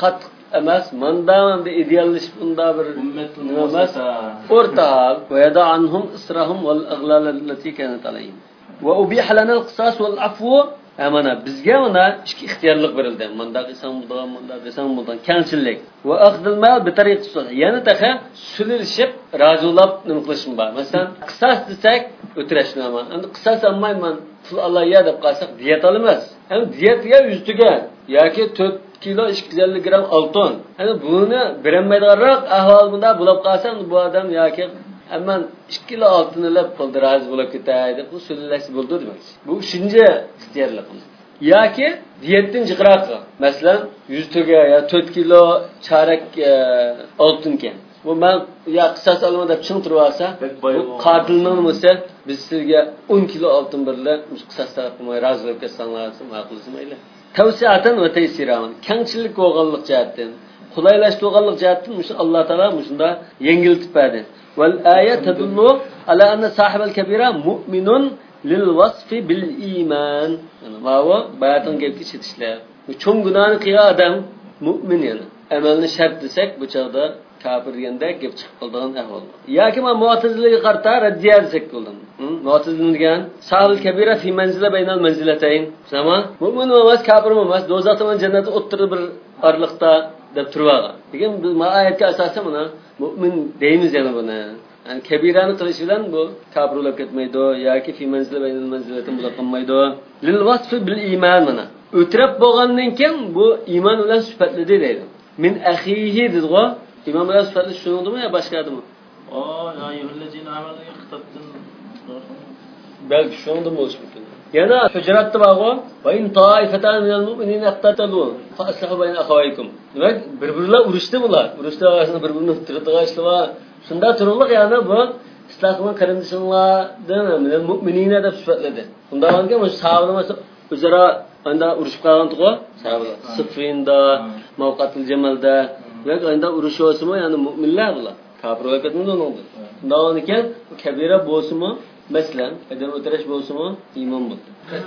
emas, mandaman bir idealleşip bunda bir emas. Orta ve yada anhum israhum vel aghlal allati kanat alayhim. Ve ubiha lana al-qisas vel afwu. Amana bizga mana ikki ixtiyorlik berildi. Manda qilsam bo'lgan, manda desam bo'lgan, kengchilik. Va akhdul mal bi tariqati sulh. Yana taqa sulilishib, razulab nima qilishim bor. Masalan, qisas desak, o'tirashnaman. Endi qisas olmayman, pul Allohga deb qalsak, diyet olmas. Endi diyetga yuztuga yoki 4 kilo 250 gram oltin. Endi buni berilmaydiganroq ahvol bunda bo'lib qolsa, bu odam yoki Hemen 2 kilo altınıyla puldu razı bulup gitaydı. Bu sülülesi buldu demek. Bu 3. ihtiyarlık. Ya ki diyetten çıkırak. Mesela 100 tüge ya 4 kilo çarek altınken. Bu ben ya kısas alımda çın turvarsa bu katilinin mesela biz sizge 10 kilo altın birle kısas tarafıma razı bulup geçsanlar lazım. Haklısın öyle. Tavsiyaten ve tesiraman. Kengçilik oğallık cihetten. Kolaylaştı oğallık cihetten Allah Teala muşunda yengiltip verdi. والآية تدل على أن صاحب الكبيرة مؤمن للوصف بالإيمان. Yani bu bayatın gelip işitişler. Bu çok günahını kıya adam mümin yani. Emelini şart desek bu çağda kafir diyende gelip çıkıp kaldığın ehval. Ya ki ben muatizliği karta reddiye desek kıldım. Muatizliğin diyen sahab el-kebire fi menzile beynel menzileteyn. Ama mümin olmaz, kafir olmaz. Dozaktan cenneti oturur bir arlıkta deb turvaga. Degan biz ayetga asosan buni mu'min deymiz yana buni. Yani kebirani qilish bilan bu kafir bo'lib ketmaydi yoki fi manzila baynal manzilatin bo'lib qolmaydi. Lil wasf bil iman mana. O'tirib bo'lgandan keyin bu iymon bilan sifatladi deydi. Min akhihi dedi-ku. Iymon bilan sifatli shuningdimi yo boshqadimi? Ya yullazina amanu yaqtabtin. Belki shuningdimi bo'lishi mumkin. Yana Hujuratda bor-ku. Va in taifatan minal mu'minina iqtatalu fa aslihu bayna akhawaykum. Demak, bir-birlar urushdi bular. Urushda orasida bir-birini tirtiqashlar. Shunda turliq yana bu islomning qarindishlardan minal mu'minina deb sifatladi. Undan keyin o'sha sahobalar o'zaro anda urushib qolgan-ku, sahobalar. Siffinda, Mavqatul Jamalda va anda urushyapsimi, ya'ni mu'minlar bular. Kafir bo'lib ketmadi unda. Undan keyin kabira bo'lsimi, masalan, adam o'tirish bo'lsimi, iymon bo'ldi.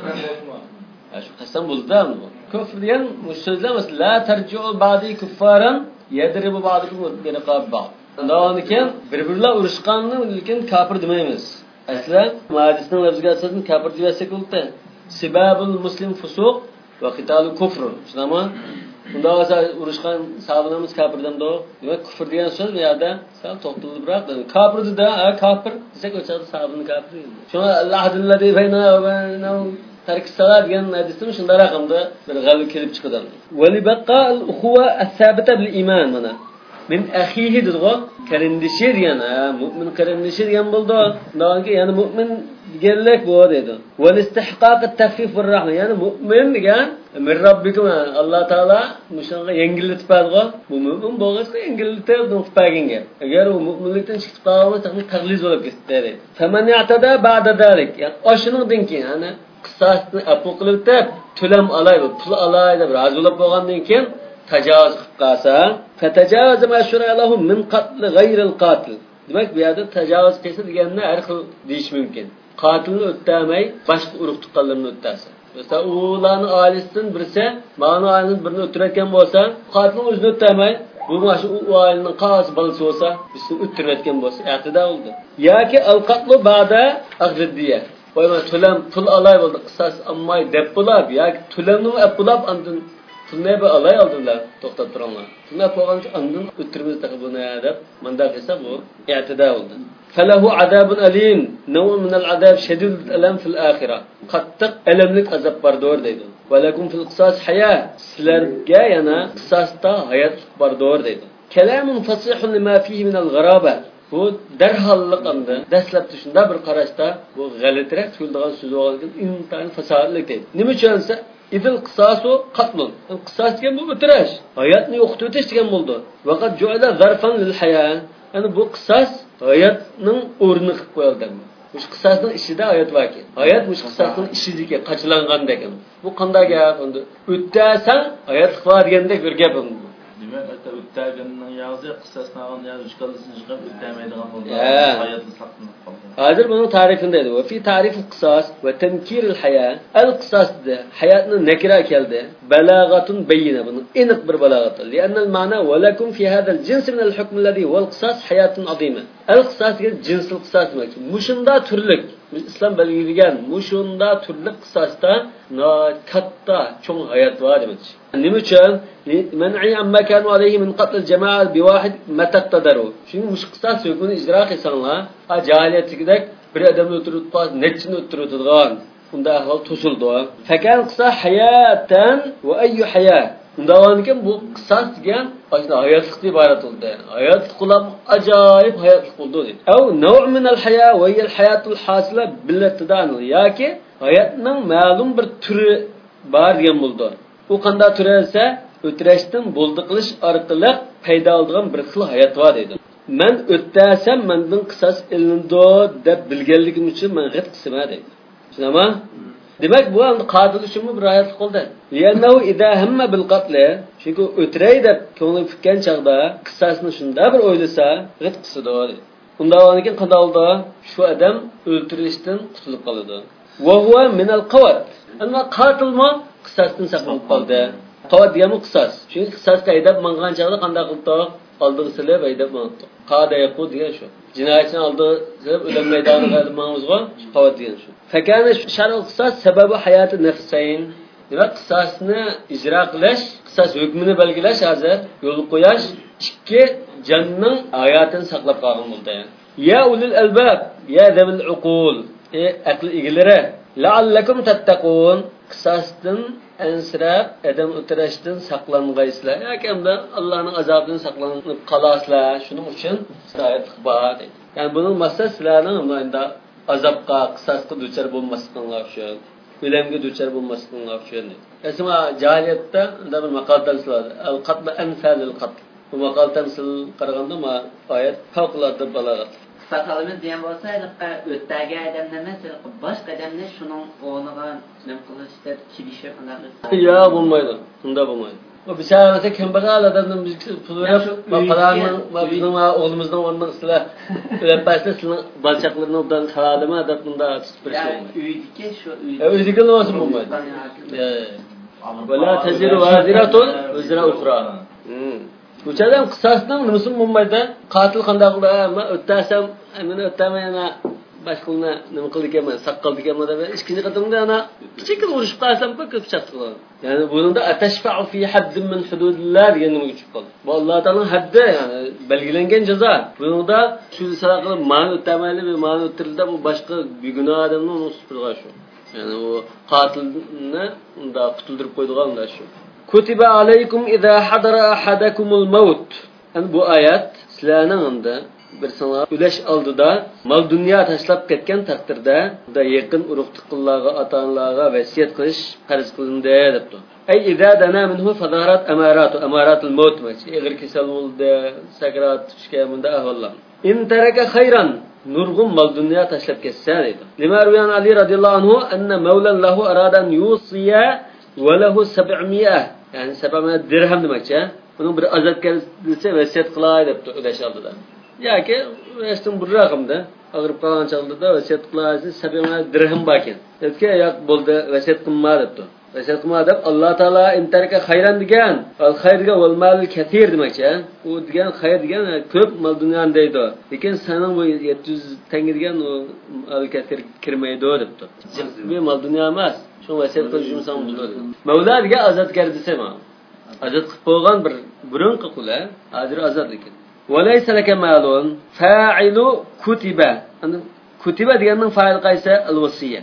Shu qasam bo'ldimi bu? Kufr degan so'zlar mesela la tarji'u ba'di kuffaran yadribu ba'dukum biqab ba'd. Undan keyin bir-birlar urushganni lekin kafir demaymiz. Aslan hadisning lafziga asosan kafir desak bo'ldi. Sibabul muslim fusuq va qitalu kufr. Shunami? Undan sonra urushgan sahobalarimiz kafirdan do. Demak kufr degan so'z bu yerda sal to'xtalibroq. Kafir dedi, kafir desak o'chadi sahobaning kafir. Shuna Allohdillazi bayna va tark salat degan hadisda shunday raqamda bir g'alib kelib chiqadi. Va li baqa'al ukhuwa as-sabita bil iman mana. Min akhihi dedi-ku, qarindishi degan, mu'min qarindishi degan bo'ldi. Undan keyin yana mu'min deganlik bu dedi. Va istihqaq at-takhfif va rahma, ya'ni mu'min degan min robbikum Alloh taolo mushunga yengillatib berdi. Bu mu'min bo'lg'achqa yengillatib qo'ygan. Agar u mu'minlikdan chiqib qolsa, tagliz bo'lib ketdi dedi. Faman ya'tada ba'da dalik, ya'ni oshuningdan keyin ana qisasni apul qilib deb to'lam olay, pul olay deb rozi bo'lib bo'lgandan keyin tajovuz qilib qolsa, fatajavaz ma shura'alahum min qatl g'ayril qatil. Demak, bu yerda tajovuz qilsa deganni har xil deyish mumkin. Qatilni o'ttamay, boshqa urug' tuqqanlarni o'tasa. Mesela ularning oilasidan birisi, ma'no oilani birini o'tirayotgan bo'lsa, qatilni o'zini o'ttamay, bu maşu u ailenin qaz balası olsa, bizni o'ttirayotgan bo'lsa, a'tida bo'ldi. Yoki al-qatlu ba'da aghdiyya. Qo'yma to'lam pul olay bo'ldi, qisas ammay deb bo'lib, yoki to'lamni olib andin pulni bir olay oldilar, to'xtab turanglar. Shunday bo'lganda andin o'ttirimiz taqibuna deb manda qilsa bu i'tida bo'ldi. Falahu azabun alim, naw'un min al-azab shadid al-alam fil akhirah. Qattiq alamlik azab bordir deydi. Va lakum fil qisas hayat. Sizlarga yana qisasda hayot bordir deydi. Kalamun fasihun lima fihi min al-gharaba. Bu darhallik anda dastlabda shunda bir qarashda bu g'alatiroq tuyuladigan so'z bo'lgan intayin fasohatlik deydi. Nima uchunsa idil qisosu qatlun. Qisos degan bu o'tirish, hayotni yo'qotib o'tish degan bo'ldi. Vaqat ju'ala zarfan lil hayat. Yani bu qisas hayotning o'rni qilib qo'yildi. Bu qisasning ichida hayot bor ekan. Hayot bu qisasning ichidagi qachlangan ekan. Bu qanday gap endi? O'tasan hayot qilib degandek bir gap bu. Demek hatta öttergenin yazı kısasından yazı çıkarılsın çıkıp öttermeydiğin oldu. Hayatı saklanıp kaldı. Hazır bunun tarifindeydi. Ve fi tarif-i kısas ve tenkiril haya. El kısas de hayatının nekira keldi. Belagatun beyine bunun eniq bir belagatı. Liannel mana ve lekum fi hadal cins minel hukmillezi vel kısas hayatun azime. El kısas degan cinsel kısas demek. Muşunda türlük. İslam belgilegen muşunda türlük kısasta katta çoğun hayat var demek. Nima uchun? Man'i amma kanu alayhi min qatl al-jama'a bi wahid mataqtadaru. Çünkü mush qisas hukmini ijro qilsanglar, jahiliyatdagidek bir odamni o'tirib qo'yib, nechini o'tiradigan unda ahvol to'sildi. Fakan qisa hayatan va ayyu hayat. Unda o'nkin bu qisas degan aslida hayotlikdan iborat bo'ldi. Hayotlik qulam ajoyib hayotlik bo'ldi. Aw naw' min al-haya va hiya al-hayatu al-hasila bil-ibtidan yoki hayotning ma'lum bir turi bor degan bo'ldi. U qanday turasa, o'tirashdan bo'ldi qilish orqali paydo bo'lgan bir xil hayot bor dedi. Men o'tasam mendan qisas ilindi deb bilganligim uchun men g'it qisma dedi. Tushunami? Demak bu endi qotil uchun bir hayot qildi. Yanahu idha hamma bil qatl, chunki o'tiray deb ko'ngli fikkan chaqda qissasini shunda bir o'ylasa, g'it qisdi dedi. Unda o'nkin qanday oldi? Shu odam o'ltirishdan qutulib qoladi. Va huwa min al-qawat. Amma qotilmi qisasdan saqlanib qoldi. Qavat deganmi qisas. Chunki qisasga haydab mangan chaqda qanday qildi? Oldiga silib haydab mangdi. Qada yaqu degan shu. Jinoyatchini oldiga silib o'lim maydoniga haydab mangizgan qavat degan shu. Fakana shar'u qisas sababi hayoti nafsayn. Demak qisasni ijro qilish, qisas hukmini belgilash hozir yo'l qo'yash ikki jonning hayotini saqlab qolgan bo'ldi. Ya ulul albab, ya zabil uqul. Aql egalari, la'allakum tattaqun. Qisasdan ansirab adam o'tirashdan saqlangaysizlar yoki hamda Allohning azobidan saqlanib qolasizlar. Shuning uchun hidoyat bor. Ya'ni buning maqsadi sizlarning endi azobga, qisasga duchor bo'lmasligingiz uchun, o'limga duchor bo'lmasligingiz uchun. Esma jahiliyatda unda bir maqol tansiladi. Al-qatl anfalul qatl. Bu maqol tansil qaraganda ma oyat favqulodda balog'at. Sakalımız diyen olsa öttəgə adamlar mesela başqa adamlar şunun onuğa nəm qılışdı, kibişə qılardı. Ya bulmaydı. Bunda bulmaydı. O biçarəsə kembağal adamdan biz pul verib, palanın, bizim oğlumuzdan onun sizə öləpəsdə sizin balçaqlarını obdan xaladımı adab bunda tutub bir şey. Üydikə şu Üydikə olmasın bulmaydı. Və la teziru vaziratun vizra uxra. Uçadan qisasdan nimasin bo'lmaydi? Qotil qanday qildi? Men o'tasam, meni o'tamayana boshqani nima qildi ekan, saqqaldi ekan deb ikkinchi qatimda ana kichik urishib qolsam ko'p chatqiladi. Ya'ni bunda atashfa'u fi haddin min hududillah degan nima uchib qoldi. Bu Alloh taolaning haddi, ya'ni belgilangan jazo. Bunda shu sababli ma'ni o'tamayli va ma'ni o'tirildi bu boshqa begunoh odamni uni supurgan shu. Ya'ni u qotilni unda qutuldirib qo'ydigan unda shu. Kutiba alaykum idha hadara ahadakumul maut. Bu oyat sizlarning unda bir sana o'lash oldida mol dunyo tashlab ketgan taqdirda unda yaqin urug'-tuqqanlarga, ota-onalarga vasiyat qilish farz qilindi debdi. Ay idha dana minhu fadarat amaratul maut. Eg'ir kasal bo'ldi, sakrat tushgan bunda ahvollar. In taraka khayran nurg'un mol dunyo tashlab ketsa dedi. Limarwiyan Ali radhiyallohu anhu anna mawlan lahu aradan yusiya ve lahu 700 yani 700 dirhem demakçi. Bunun bir azatkarlısı vasiyat qilay debdi o'lash oldida. Yoki o'lashdan bir raqamda og'rib qolgan chog'da vasiyat qilaysiz 700 dirhem bor ekan. Debki yo'q bo'ldi vasiyat qilma debdi. Vasiyat qilma deb Alloh taolo intarka xayran degan. Al xayrga val mal katir demakçi. U degan xayr degan ko'p mol dunyoni deydi. Lekin sening bu 700 tanga degan u al katir kirmaydi debdi. Bu mol dunyo emas. Şu vasiyat qilish inson bo'ladi. Mavla degan azatgar desam, azat qilib qo'ygan bir burunqi qula, hozir azat ekan. Walaysa laka malun fa'ilu kutiba. Ana kutiba deganning fa'il qaysi? Al-vasiyya.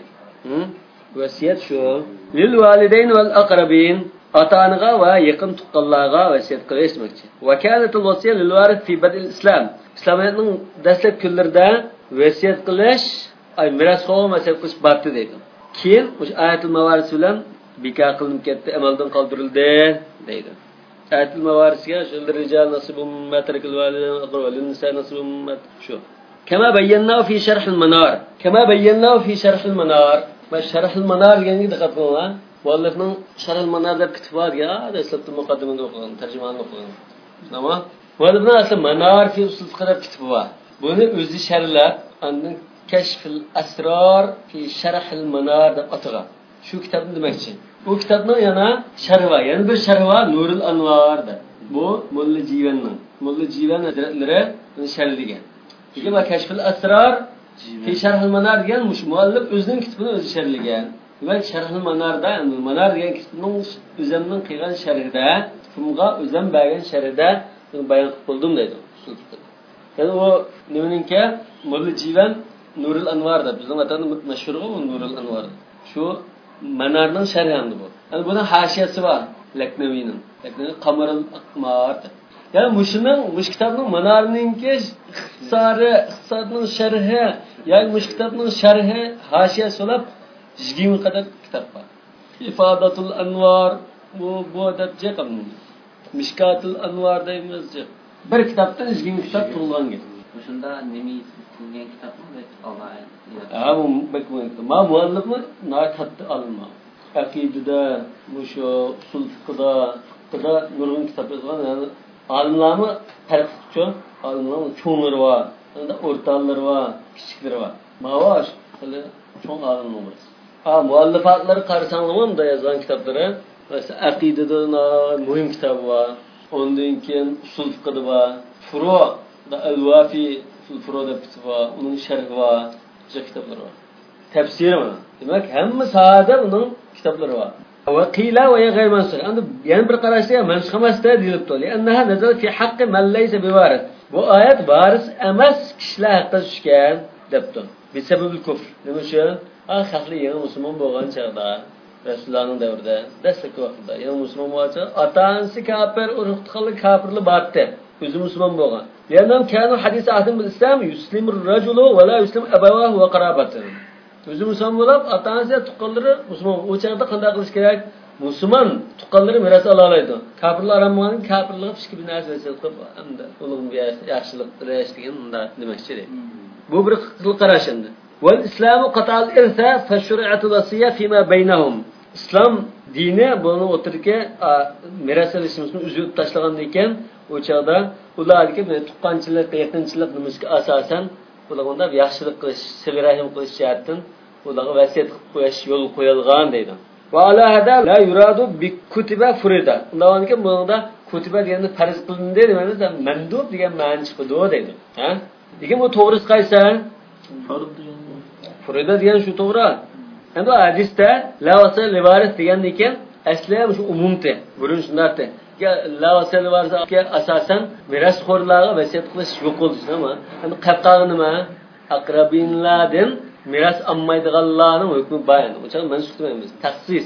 Vasiyat shu. Lil validayn wal aqrabin. Ota-onaga va yaqin tuqqanlarga vasiyat qilish demakchi. Va kanat al-vasiyya lil warith fi bad'il islam. Islomiyatning dastlab kunlarida vasiyat qilish, miras qo'yib vasiyat qilish batdi deydi. Keyin o'sha ayatul mavaris bilan bekor qilinib ketdi, amaldan qoldirildi deydi. Ayatul mavarisga shullar rijal nasibum matarikul validayn aqrabul nisa nasibum shu. Kama bayyana fi sharh al-manar. Kama bayyana fi sharh al-manar. Va sharh al-manar deganiga diqqat qiling. muallifning Sharh al-Manar deb kitob bor ya, dastlabki muqaddimani o'qigan, tarjimonini o'qigan. Ama muallifning asli Manar fi usul fiqh deb kitob bor. Buni o'zi sharhlab, andan Kashful Asrar fi Sharh al-Manar deb atagan. Shu kitobni demoqchi. Bu kitobning yana sharhi var. Yani bir sharhi var Nurul Anvar'da. Bu Molla Jivanning. Molla Jivan hazratlari buni sharhlagan. Lekin bu Kashful Asrar fi Sharh al-Manar degan muallif o'zining kitobini o'zi sharhlagan. Va Sharh al-Manarda, Manar degan kitobning o'zimning qilgan sharhida, kimga o'zim bergan sharhida bayon qilib qo'ydim deydi. Yani o nimaninki Molla Jivan Nurul Anvar'da bizning vatanda mashhur o Nurul Anvar. Shu Manarning sharhi hamdi bu. Yani bunun haşiyesi var. Leknevi'nin. Leknevi Kamarul Akmar. Yani muş kitabning Manarninki ixtisarning sharhi, yani muş kitabning sharhi haşiyesi olib 20 kadar kitap var. İfadatul Anvar bu adetçe kanun. Mishkatul Anvar deyimizce. Bir kitaptan 20 kitap tuzilgan gibi. Shunda nima tuzilgan kitobmi deb olay. Ha bu bakmaydi. Ma muallifmi nayt hatta alma. Aqidada, mushu usul fiqhda nurg'un kitap yozgan. Yani alimlarni farqlicha, alimlarning cho'nglari bor, unda o'rtalari bor, kichiklari bor. Mavash hali cho'ng alimlar bor. Ha muallifatlari qarasangiz da yozgan kitoblari, mesela aqidada muhim kitob bor. Ondan keyin usul fiqhda bor. Furu da al-Wafi fil-Furu deb kitob bor, uning sharhi bor, o'sha kitoblar bor. Tafsiri bor. Demak, hamma sohada uning kitoblari bor. Va qila va g'ayr mansukh. Endi yana bir qarashda mansukh emasda deyilibdi. Annaha nazal fi haqqi man laysa biwaris. Bu oyat varis emas kishilar haqida tushgan debdi. Bi sababil kufr. Nima uchun? Xalqli yangi musulmon bo'lgan chaqda Rasulullohning davrida, dastlabki vaqtda yangi musulmon bo'lsa, ota-onasi kafir, urug' kafirli batdi. O'zi musulmon bo'lgan. Yanam kanu hadis ahdim bil islam yuslimur rajulu va la yuslim abawahu va qarabatuhu. O'zi musulmon bo'lib, ota-onasi tuqqanlari musulmon. O chaqda qanday qilish kerak? Musulmon tuqqanlari meros ola oladi. Kafirlar aramman kafirlik hech bir narsa qilib, hamda ulug' yaxshilik qilish degan unda demakchi. Bu bir xil qarash endi. Vel İslamu qatal irsa fa şur'atu vasiyya fima baynahum. İslam dini bunu o'tirga meros olishimizni uzib tashlagandan keyin o chaqda ularga tuqqanchilik, yaqinchilik nimasiga asosan ularga yaxshilik qilish, sil-rahim qilish jihatdan ularga vasiyat qilib qo'yish yo'l qo'yilgan deydi. Va ala hada la yuradu bi kutiba furida. Undan keyin bunda kutiba degani farz qilindi demamiz, mandub degan ma'no chiqadi deydi. Ha? Lekin bu to'g'risi qaysi? Furida degan shu to'g'ri. Endi hadisda la wasal livaris degan ekan, asli shu umumti. Burun shundaqti. La wasal livarisga asosan merosxo'rlarga vasiyat qilish yo'q bo'ldi, ama endi qatqog'i nima? Aqrabinlardan meros olmaydiganlarning hukmi bayon. O'sha mansukh demaymiz, taxsis.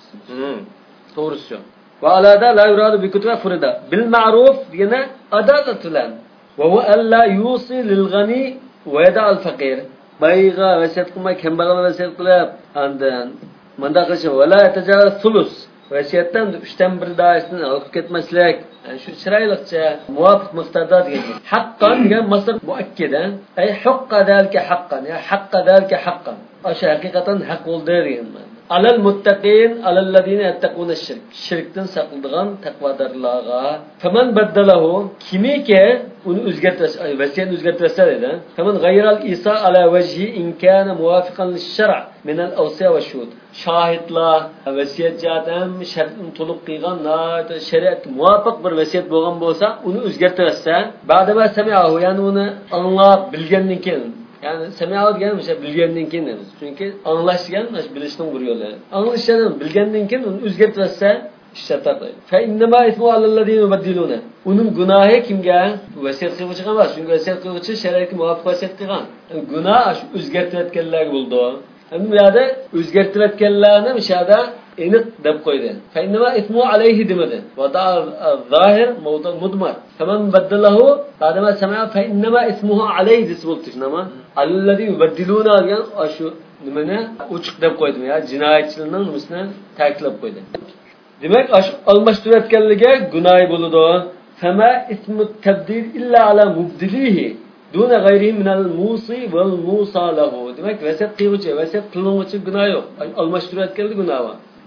To'g'risi shu. Va alada la yuradu bi kutba furida bil ma'ruf degani adolat bilan. Va huwa alla yusi lil ghani va yada al faqir. Bayga vasiyat qilmay, kambag'alga vasiyat qilib, andan manda qilish va la tajawuz sulus. Vasiyatdan 3dan 1 dairasini olib ketmaslik. Yani shu chiroyliqcha muvofiq miqdorda degan. Haqqan degan masdar muakkida, ay haqqadalka haqqan, ya haqqadalka haqqan. O'sha haqiqatan haq bo'ldi degan ma'no. Alal muttaqin alallazina yattaquna shirk. Shirkdan saqlanadigan taqvodorlarga. Faman baddalahu kimiki uni o'zgartirsa, vasiyatni o'zgartirsa dedi. Faman g'ayral isa ala wajhi in kana muwafiqan lish-shar' min al-awsiya wa shud. Shohidlar vasiyat jihatdan shartni to'liq qilgan, shariat muvofiq bir vasiyat bo'lgan bo'lsa, uni o'zgartirsa, ba'dama sami'ahu, ya'ni uni anglab bilgandan keyin, ya'ni sami'ahu degan o'sha bilgandan keyin deymiz. Chunki anglash degan bilishning bir yo'li. Anglashni bilgandan keyin uni o'zgartirsa, ishlatadi. Fa innama ismu allazina yubaddiluna. Uning gunohi kimga? Vasiyat qiluvchiga emas, chunki vasiyat qiluvchi shariatga muvofiq vasiyat qilgan. Gunoh o'zgartirayotganlar bo'ldi. Endi bu yerda o'zgartirayotganlarni mishada aniq deb qo'ydi. Fa innama ismu alayhi demadi. Va zohir mavdu mudmar. Faman baddalahu adama sami'a fa innama ismuhu alayhi deb bo'ldi. Nima? Allazi yubaddiluna degan shu nimani ochiq deb qo'ydi. Ya jinoyatchilarning nimasini ta'kidlab qo'ydi. Demak, almashtirayotganligi gunoh bo'ladi. Fama ismu tabdil illa ala mubdilihi. Duna g'ayrihi minal musi val musa lahu. Demak, vasiyat qiluvchi, vasiyat qilinuvchi gunoh yo'q. Almashtirayotganlik gunoh bor.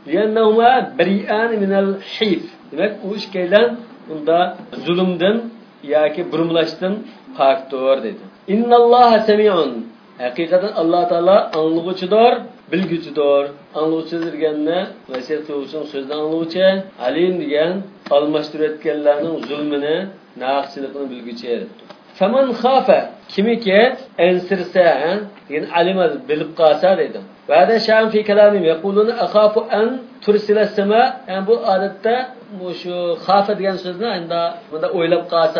لأنهما بريئان من الحيف. Demek bu işkeylen bunda zulümden yaki burumlaştın paktır dedi. İnnallaha semi'un. Hakikaten Allah Teala anlıgıçıdır, bilgüçüdür. Anlıgıçı deganne vasiyat qiluvchining so'zini anlıgıçı, alim degan almashtirib etganlarning zulmini, naqchiligini bilgüçü. Faman khafa kimiki ensirsa, yani alima bilib qalsa dedi. Ve de şan fi kelamim yaqulun akhafu an tursila sama. Yani bu adette bu şu khafa degan so'zni bunda o'ylab qalsa,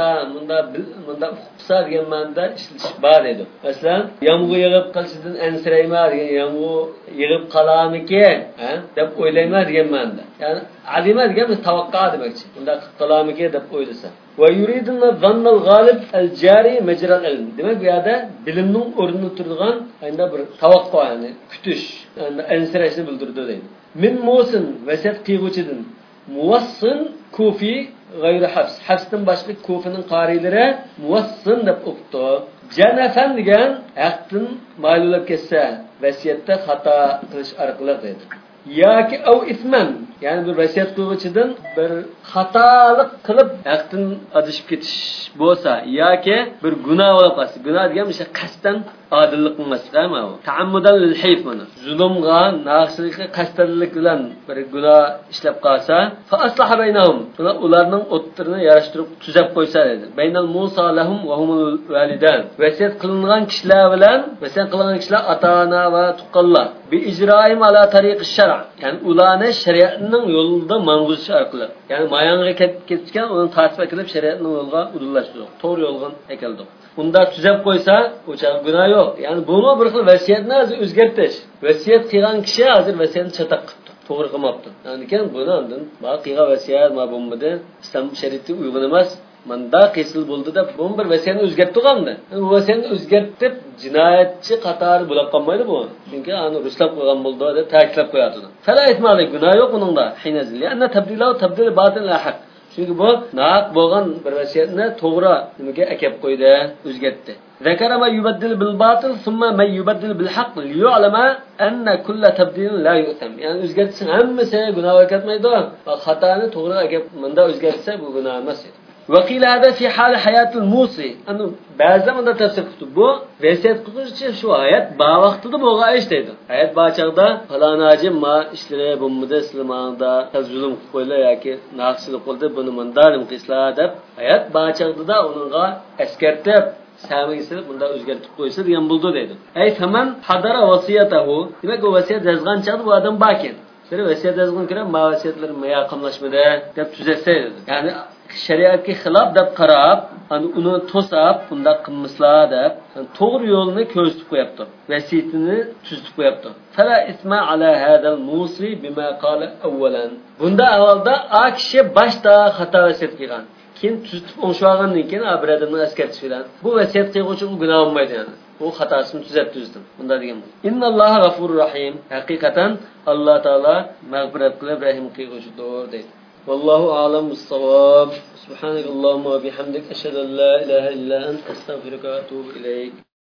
bunda uqsa degan ma'noda ishlatish bor edi. Masalan, yomg'ir yig'ib qilishdan ensirayma degan yomg'ir yig'ib qalamiki, deb o'ylayma degan ma'noda. Yani alima degan tavaqqa demakchi. Bunda qalamiki deb o'ylasa. Ve yuridun zannal g'alib al-jari majra al-ilm. Demek bu yerda bilimning o'rnini turadigan endi bir tavaqqa, yani kutish, yani ensirashni bildirdi deydi. Min musin vasat qiyguchidan muvassin kufi g'ayri hafs. Hafsdan boshqa kufining qariylari muvassin deb o'qibdi. Janafan degan haqdan ma'lulab ketsa, vasiyatda xato qilish orqali deydi. Yoki av isman, yani bir vasiyat qiluvchidan bir xatolik qilib haqdan adishib ketish bo'lsa, yoki bir gunoh bo'lib qolsa, gunoh degan o'sha qasddan odillik qilmaslikmi bu? Ta'ammudan lil hayf mana. Zulmga, naqslikka qasddanlik bilan bir gunoh ishlab qolsa, fa aslaha baynahum. Ularning o'ttirini yarashtirib tuzab qo'ysa edi. Baynal Musa lahum va humul validan. Vasiyat qilingan kishilar bilan, vasiyat qilingan kishilar ota-ona va tuqqanlar. Bi ijroim ala tariqi shar'. Yani ularni shariatning yo'lida mang'uzish orqali. Yani mayanga ketgan, uni tartib qilib shariatning yo'liga udullashtirish. To'g'ri yo'lga ekeldi. Unda tuzab qo'ysa, o'cha gunoh yo'q. Yani bunu bir xil vasiyatni o'zgartirish. Vasiyat qilgan kishi hozir vasiyatni chataq qildi. To'g'ri qilmabdi. Yani lekin buni ondan qilgan vasiyat ma bo'lmadi, islom shariatiga uyg'un emas. Manda kesil bo'ldi deb bu bir vasiyatni o'zgartirganda. Bu vasiyatni o'zgartirib jinoyatchi qatori bo'lib qolmaydi bu. Chunki ani ruslab qo'ygan bo'ldi deb ta'kidlab qo'yadi. Fala etmali gunoh yo'q uningda. Hinazil. Anna tabdil batil haq. Chunki bu naq bo'lgan bir vasiyatni to'g'ri nimaga akab qo'ydi, o'zgartdi. Zakara ma yubaddil bil batil thumma ma yubaddil bil haqq liya'lama anna kull tabdil la yu'tam. Yani o'zgartsa hammasi gunoh ketmaydi. Xatoni to'g'ri akab menda o'zgartsa bu gunoh emas. وقيل هذا في حال حياة الموصي أنه بعض من تفسير كتب bu vasiyat qiluvchi shu hayat ba vaqtida bo'lgan ish deydi. Hayat bachaqda falanaji ma ishlari bo'lmadi, islamda zulm qo'ylar yoki naqshilik qildi, buni mandarim qislar deb hayat bachaqda uningga askartib samiysini bunda o'zgartirib qo'ysa degan bo'ldi deydi. Ay faman hadara vasiyatahu, demak bu vasiyat yozgan chaqda bu odam bakin. Sira vasiyat yozgan kira ma vasiyatlar yaqinlashmadi deb tuzatsa dedi. Ya'ni shariatga xilof deb qarab, uni to'sab, bunda qilmislar deb to'g'ri yo'lni ko'rsatib qo'yapti. Vasiyatini tuzib qo'yapti. Fala isma ala hadal musi bima qala awwalan. Bunda avvalda a kishi boshda xato vasiyat qilgan. Keyin tuzib o'ngshog'andan keyin abradini askartish bilan bu vasiyat qiluvchi gunoh bo'lmaydi yani. Bu xatosini tuzatdim. Bunda degan. Innalloha g'afurur rahim. Haqiqatan Alloh taolo mag'firat qilib rahim qiluvchidir deydi. والله أعلم بالصواب. سبحانك اللهم وبحمدك أشهد أن لا إله إلا أنت أستغفرك وأتوب إليك.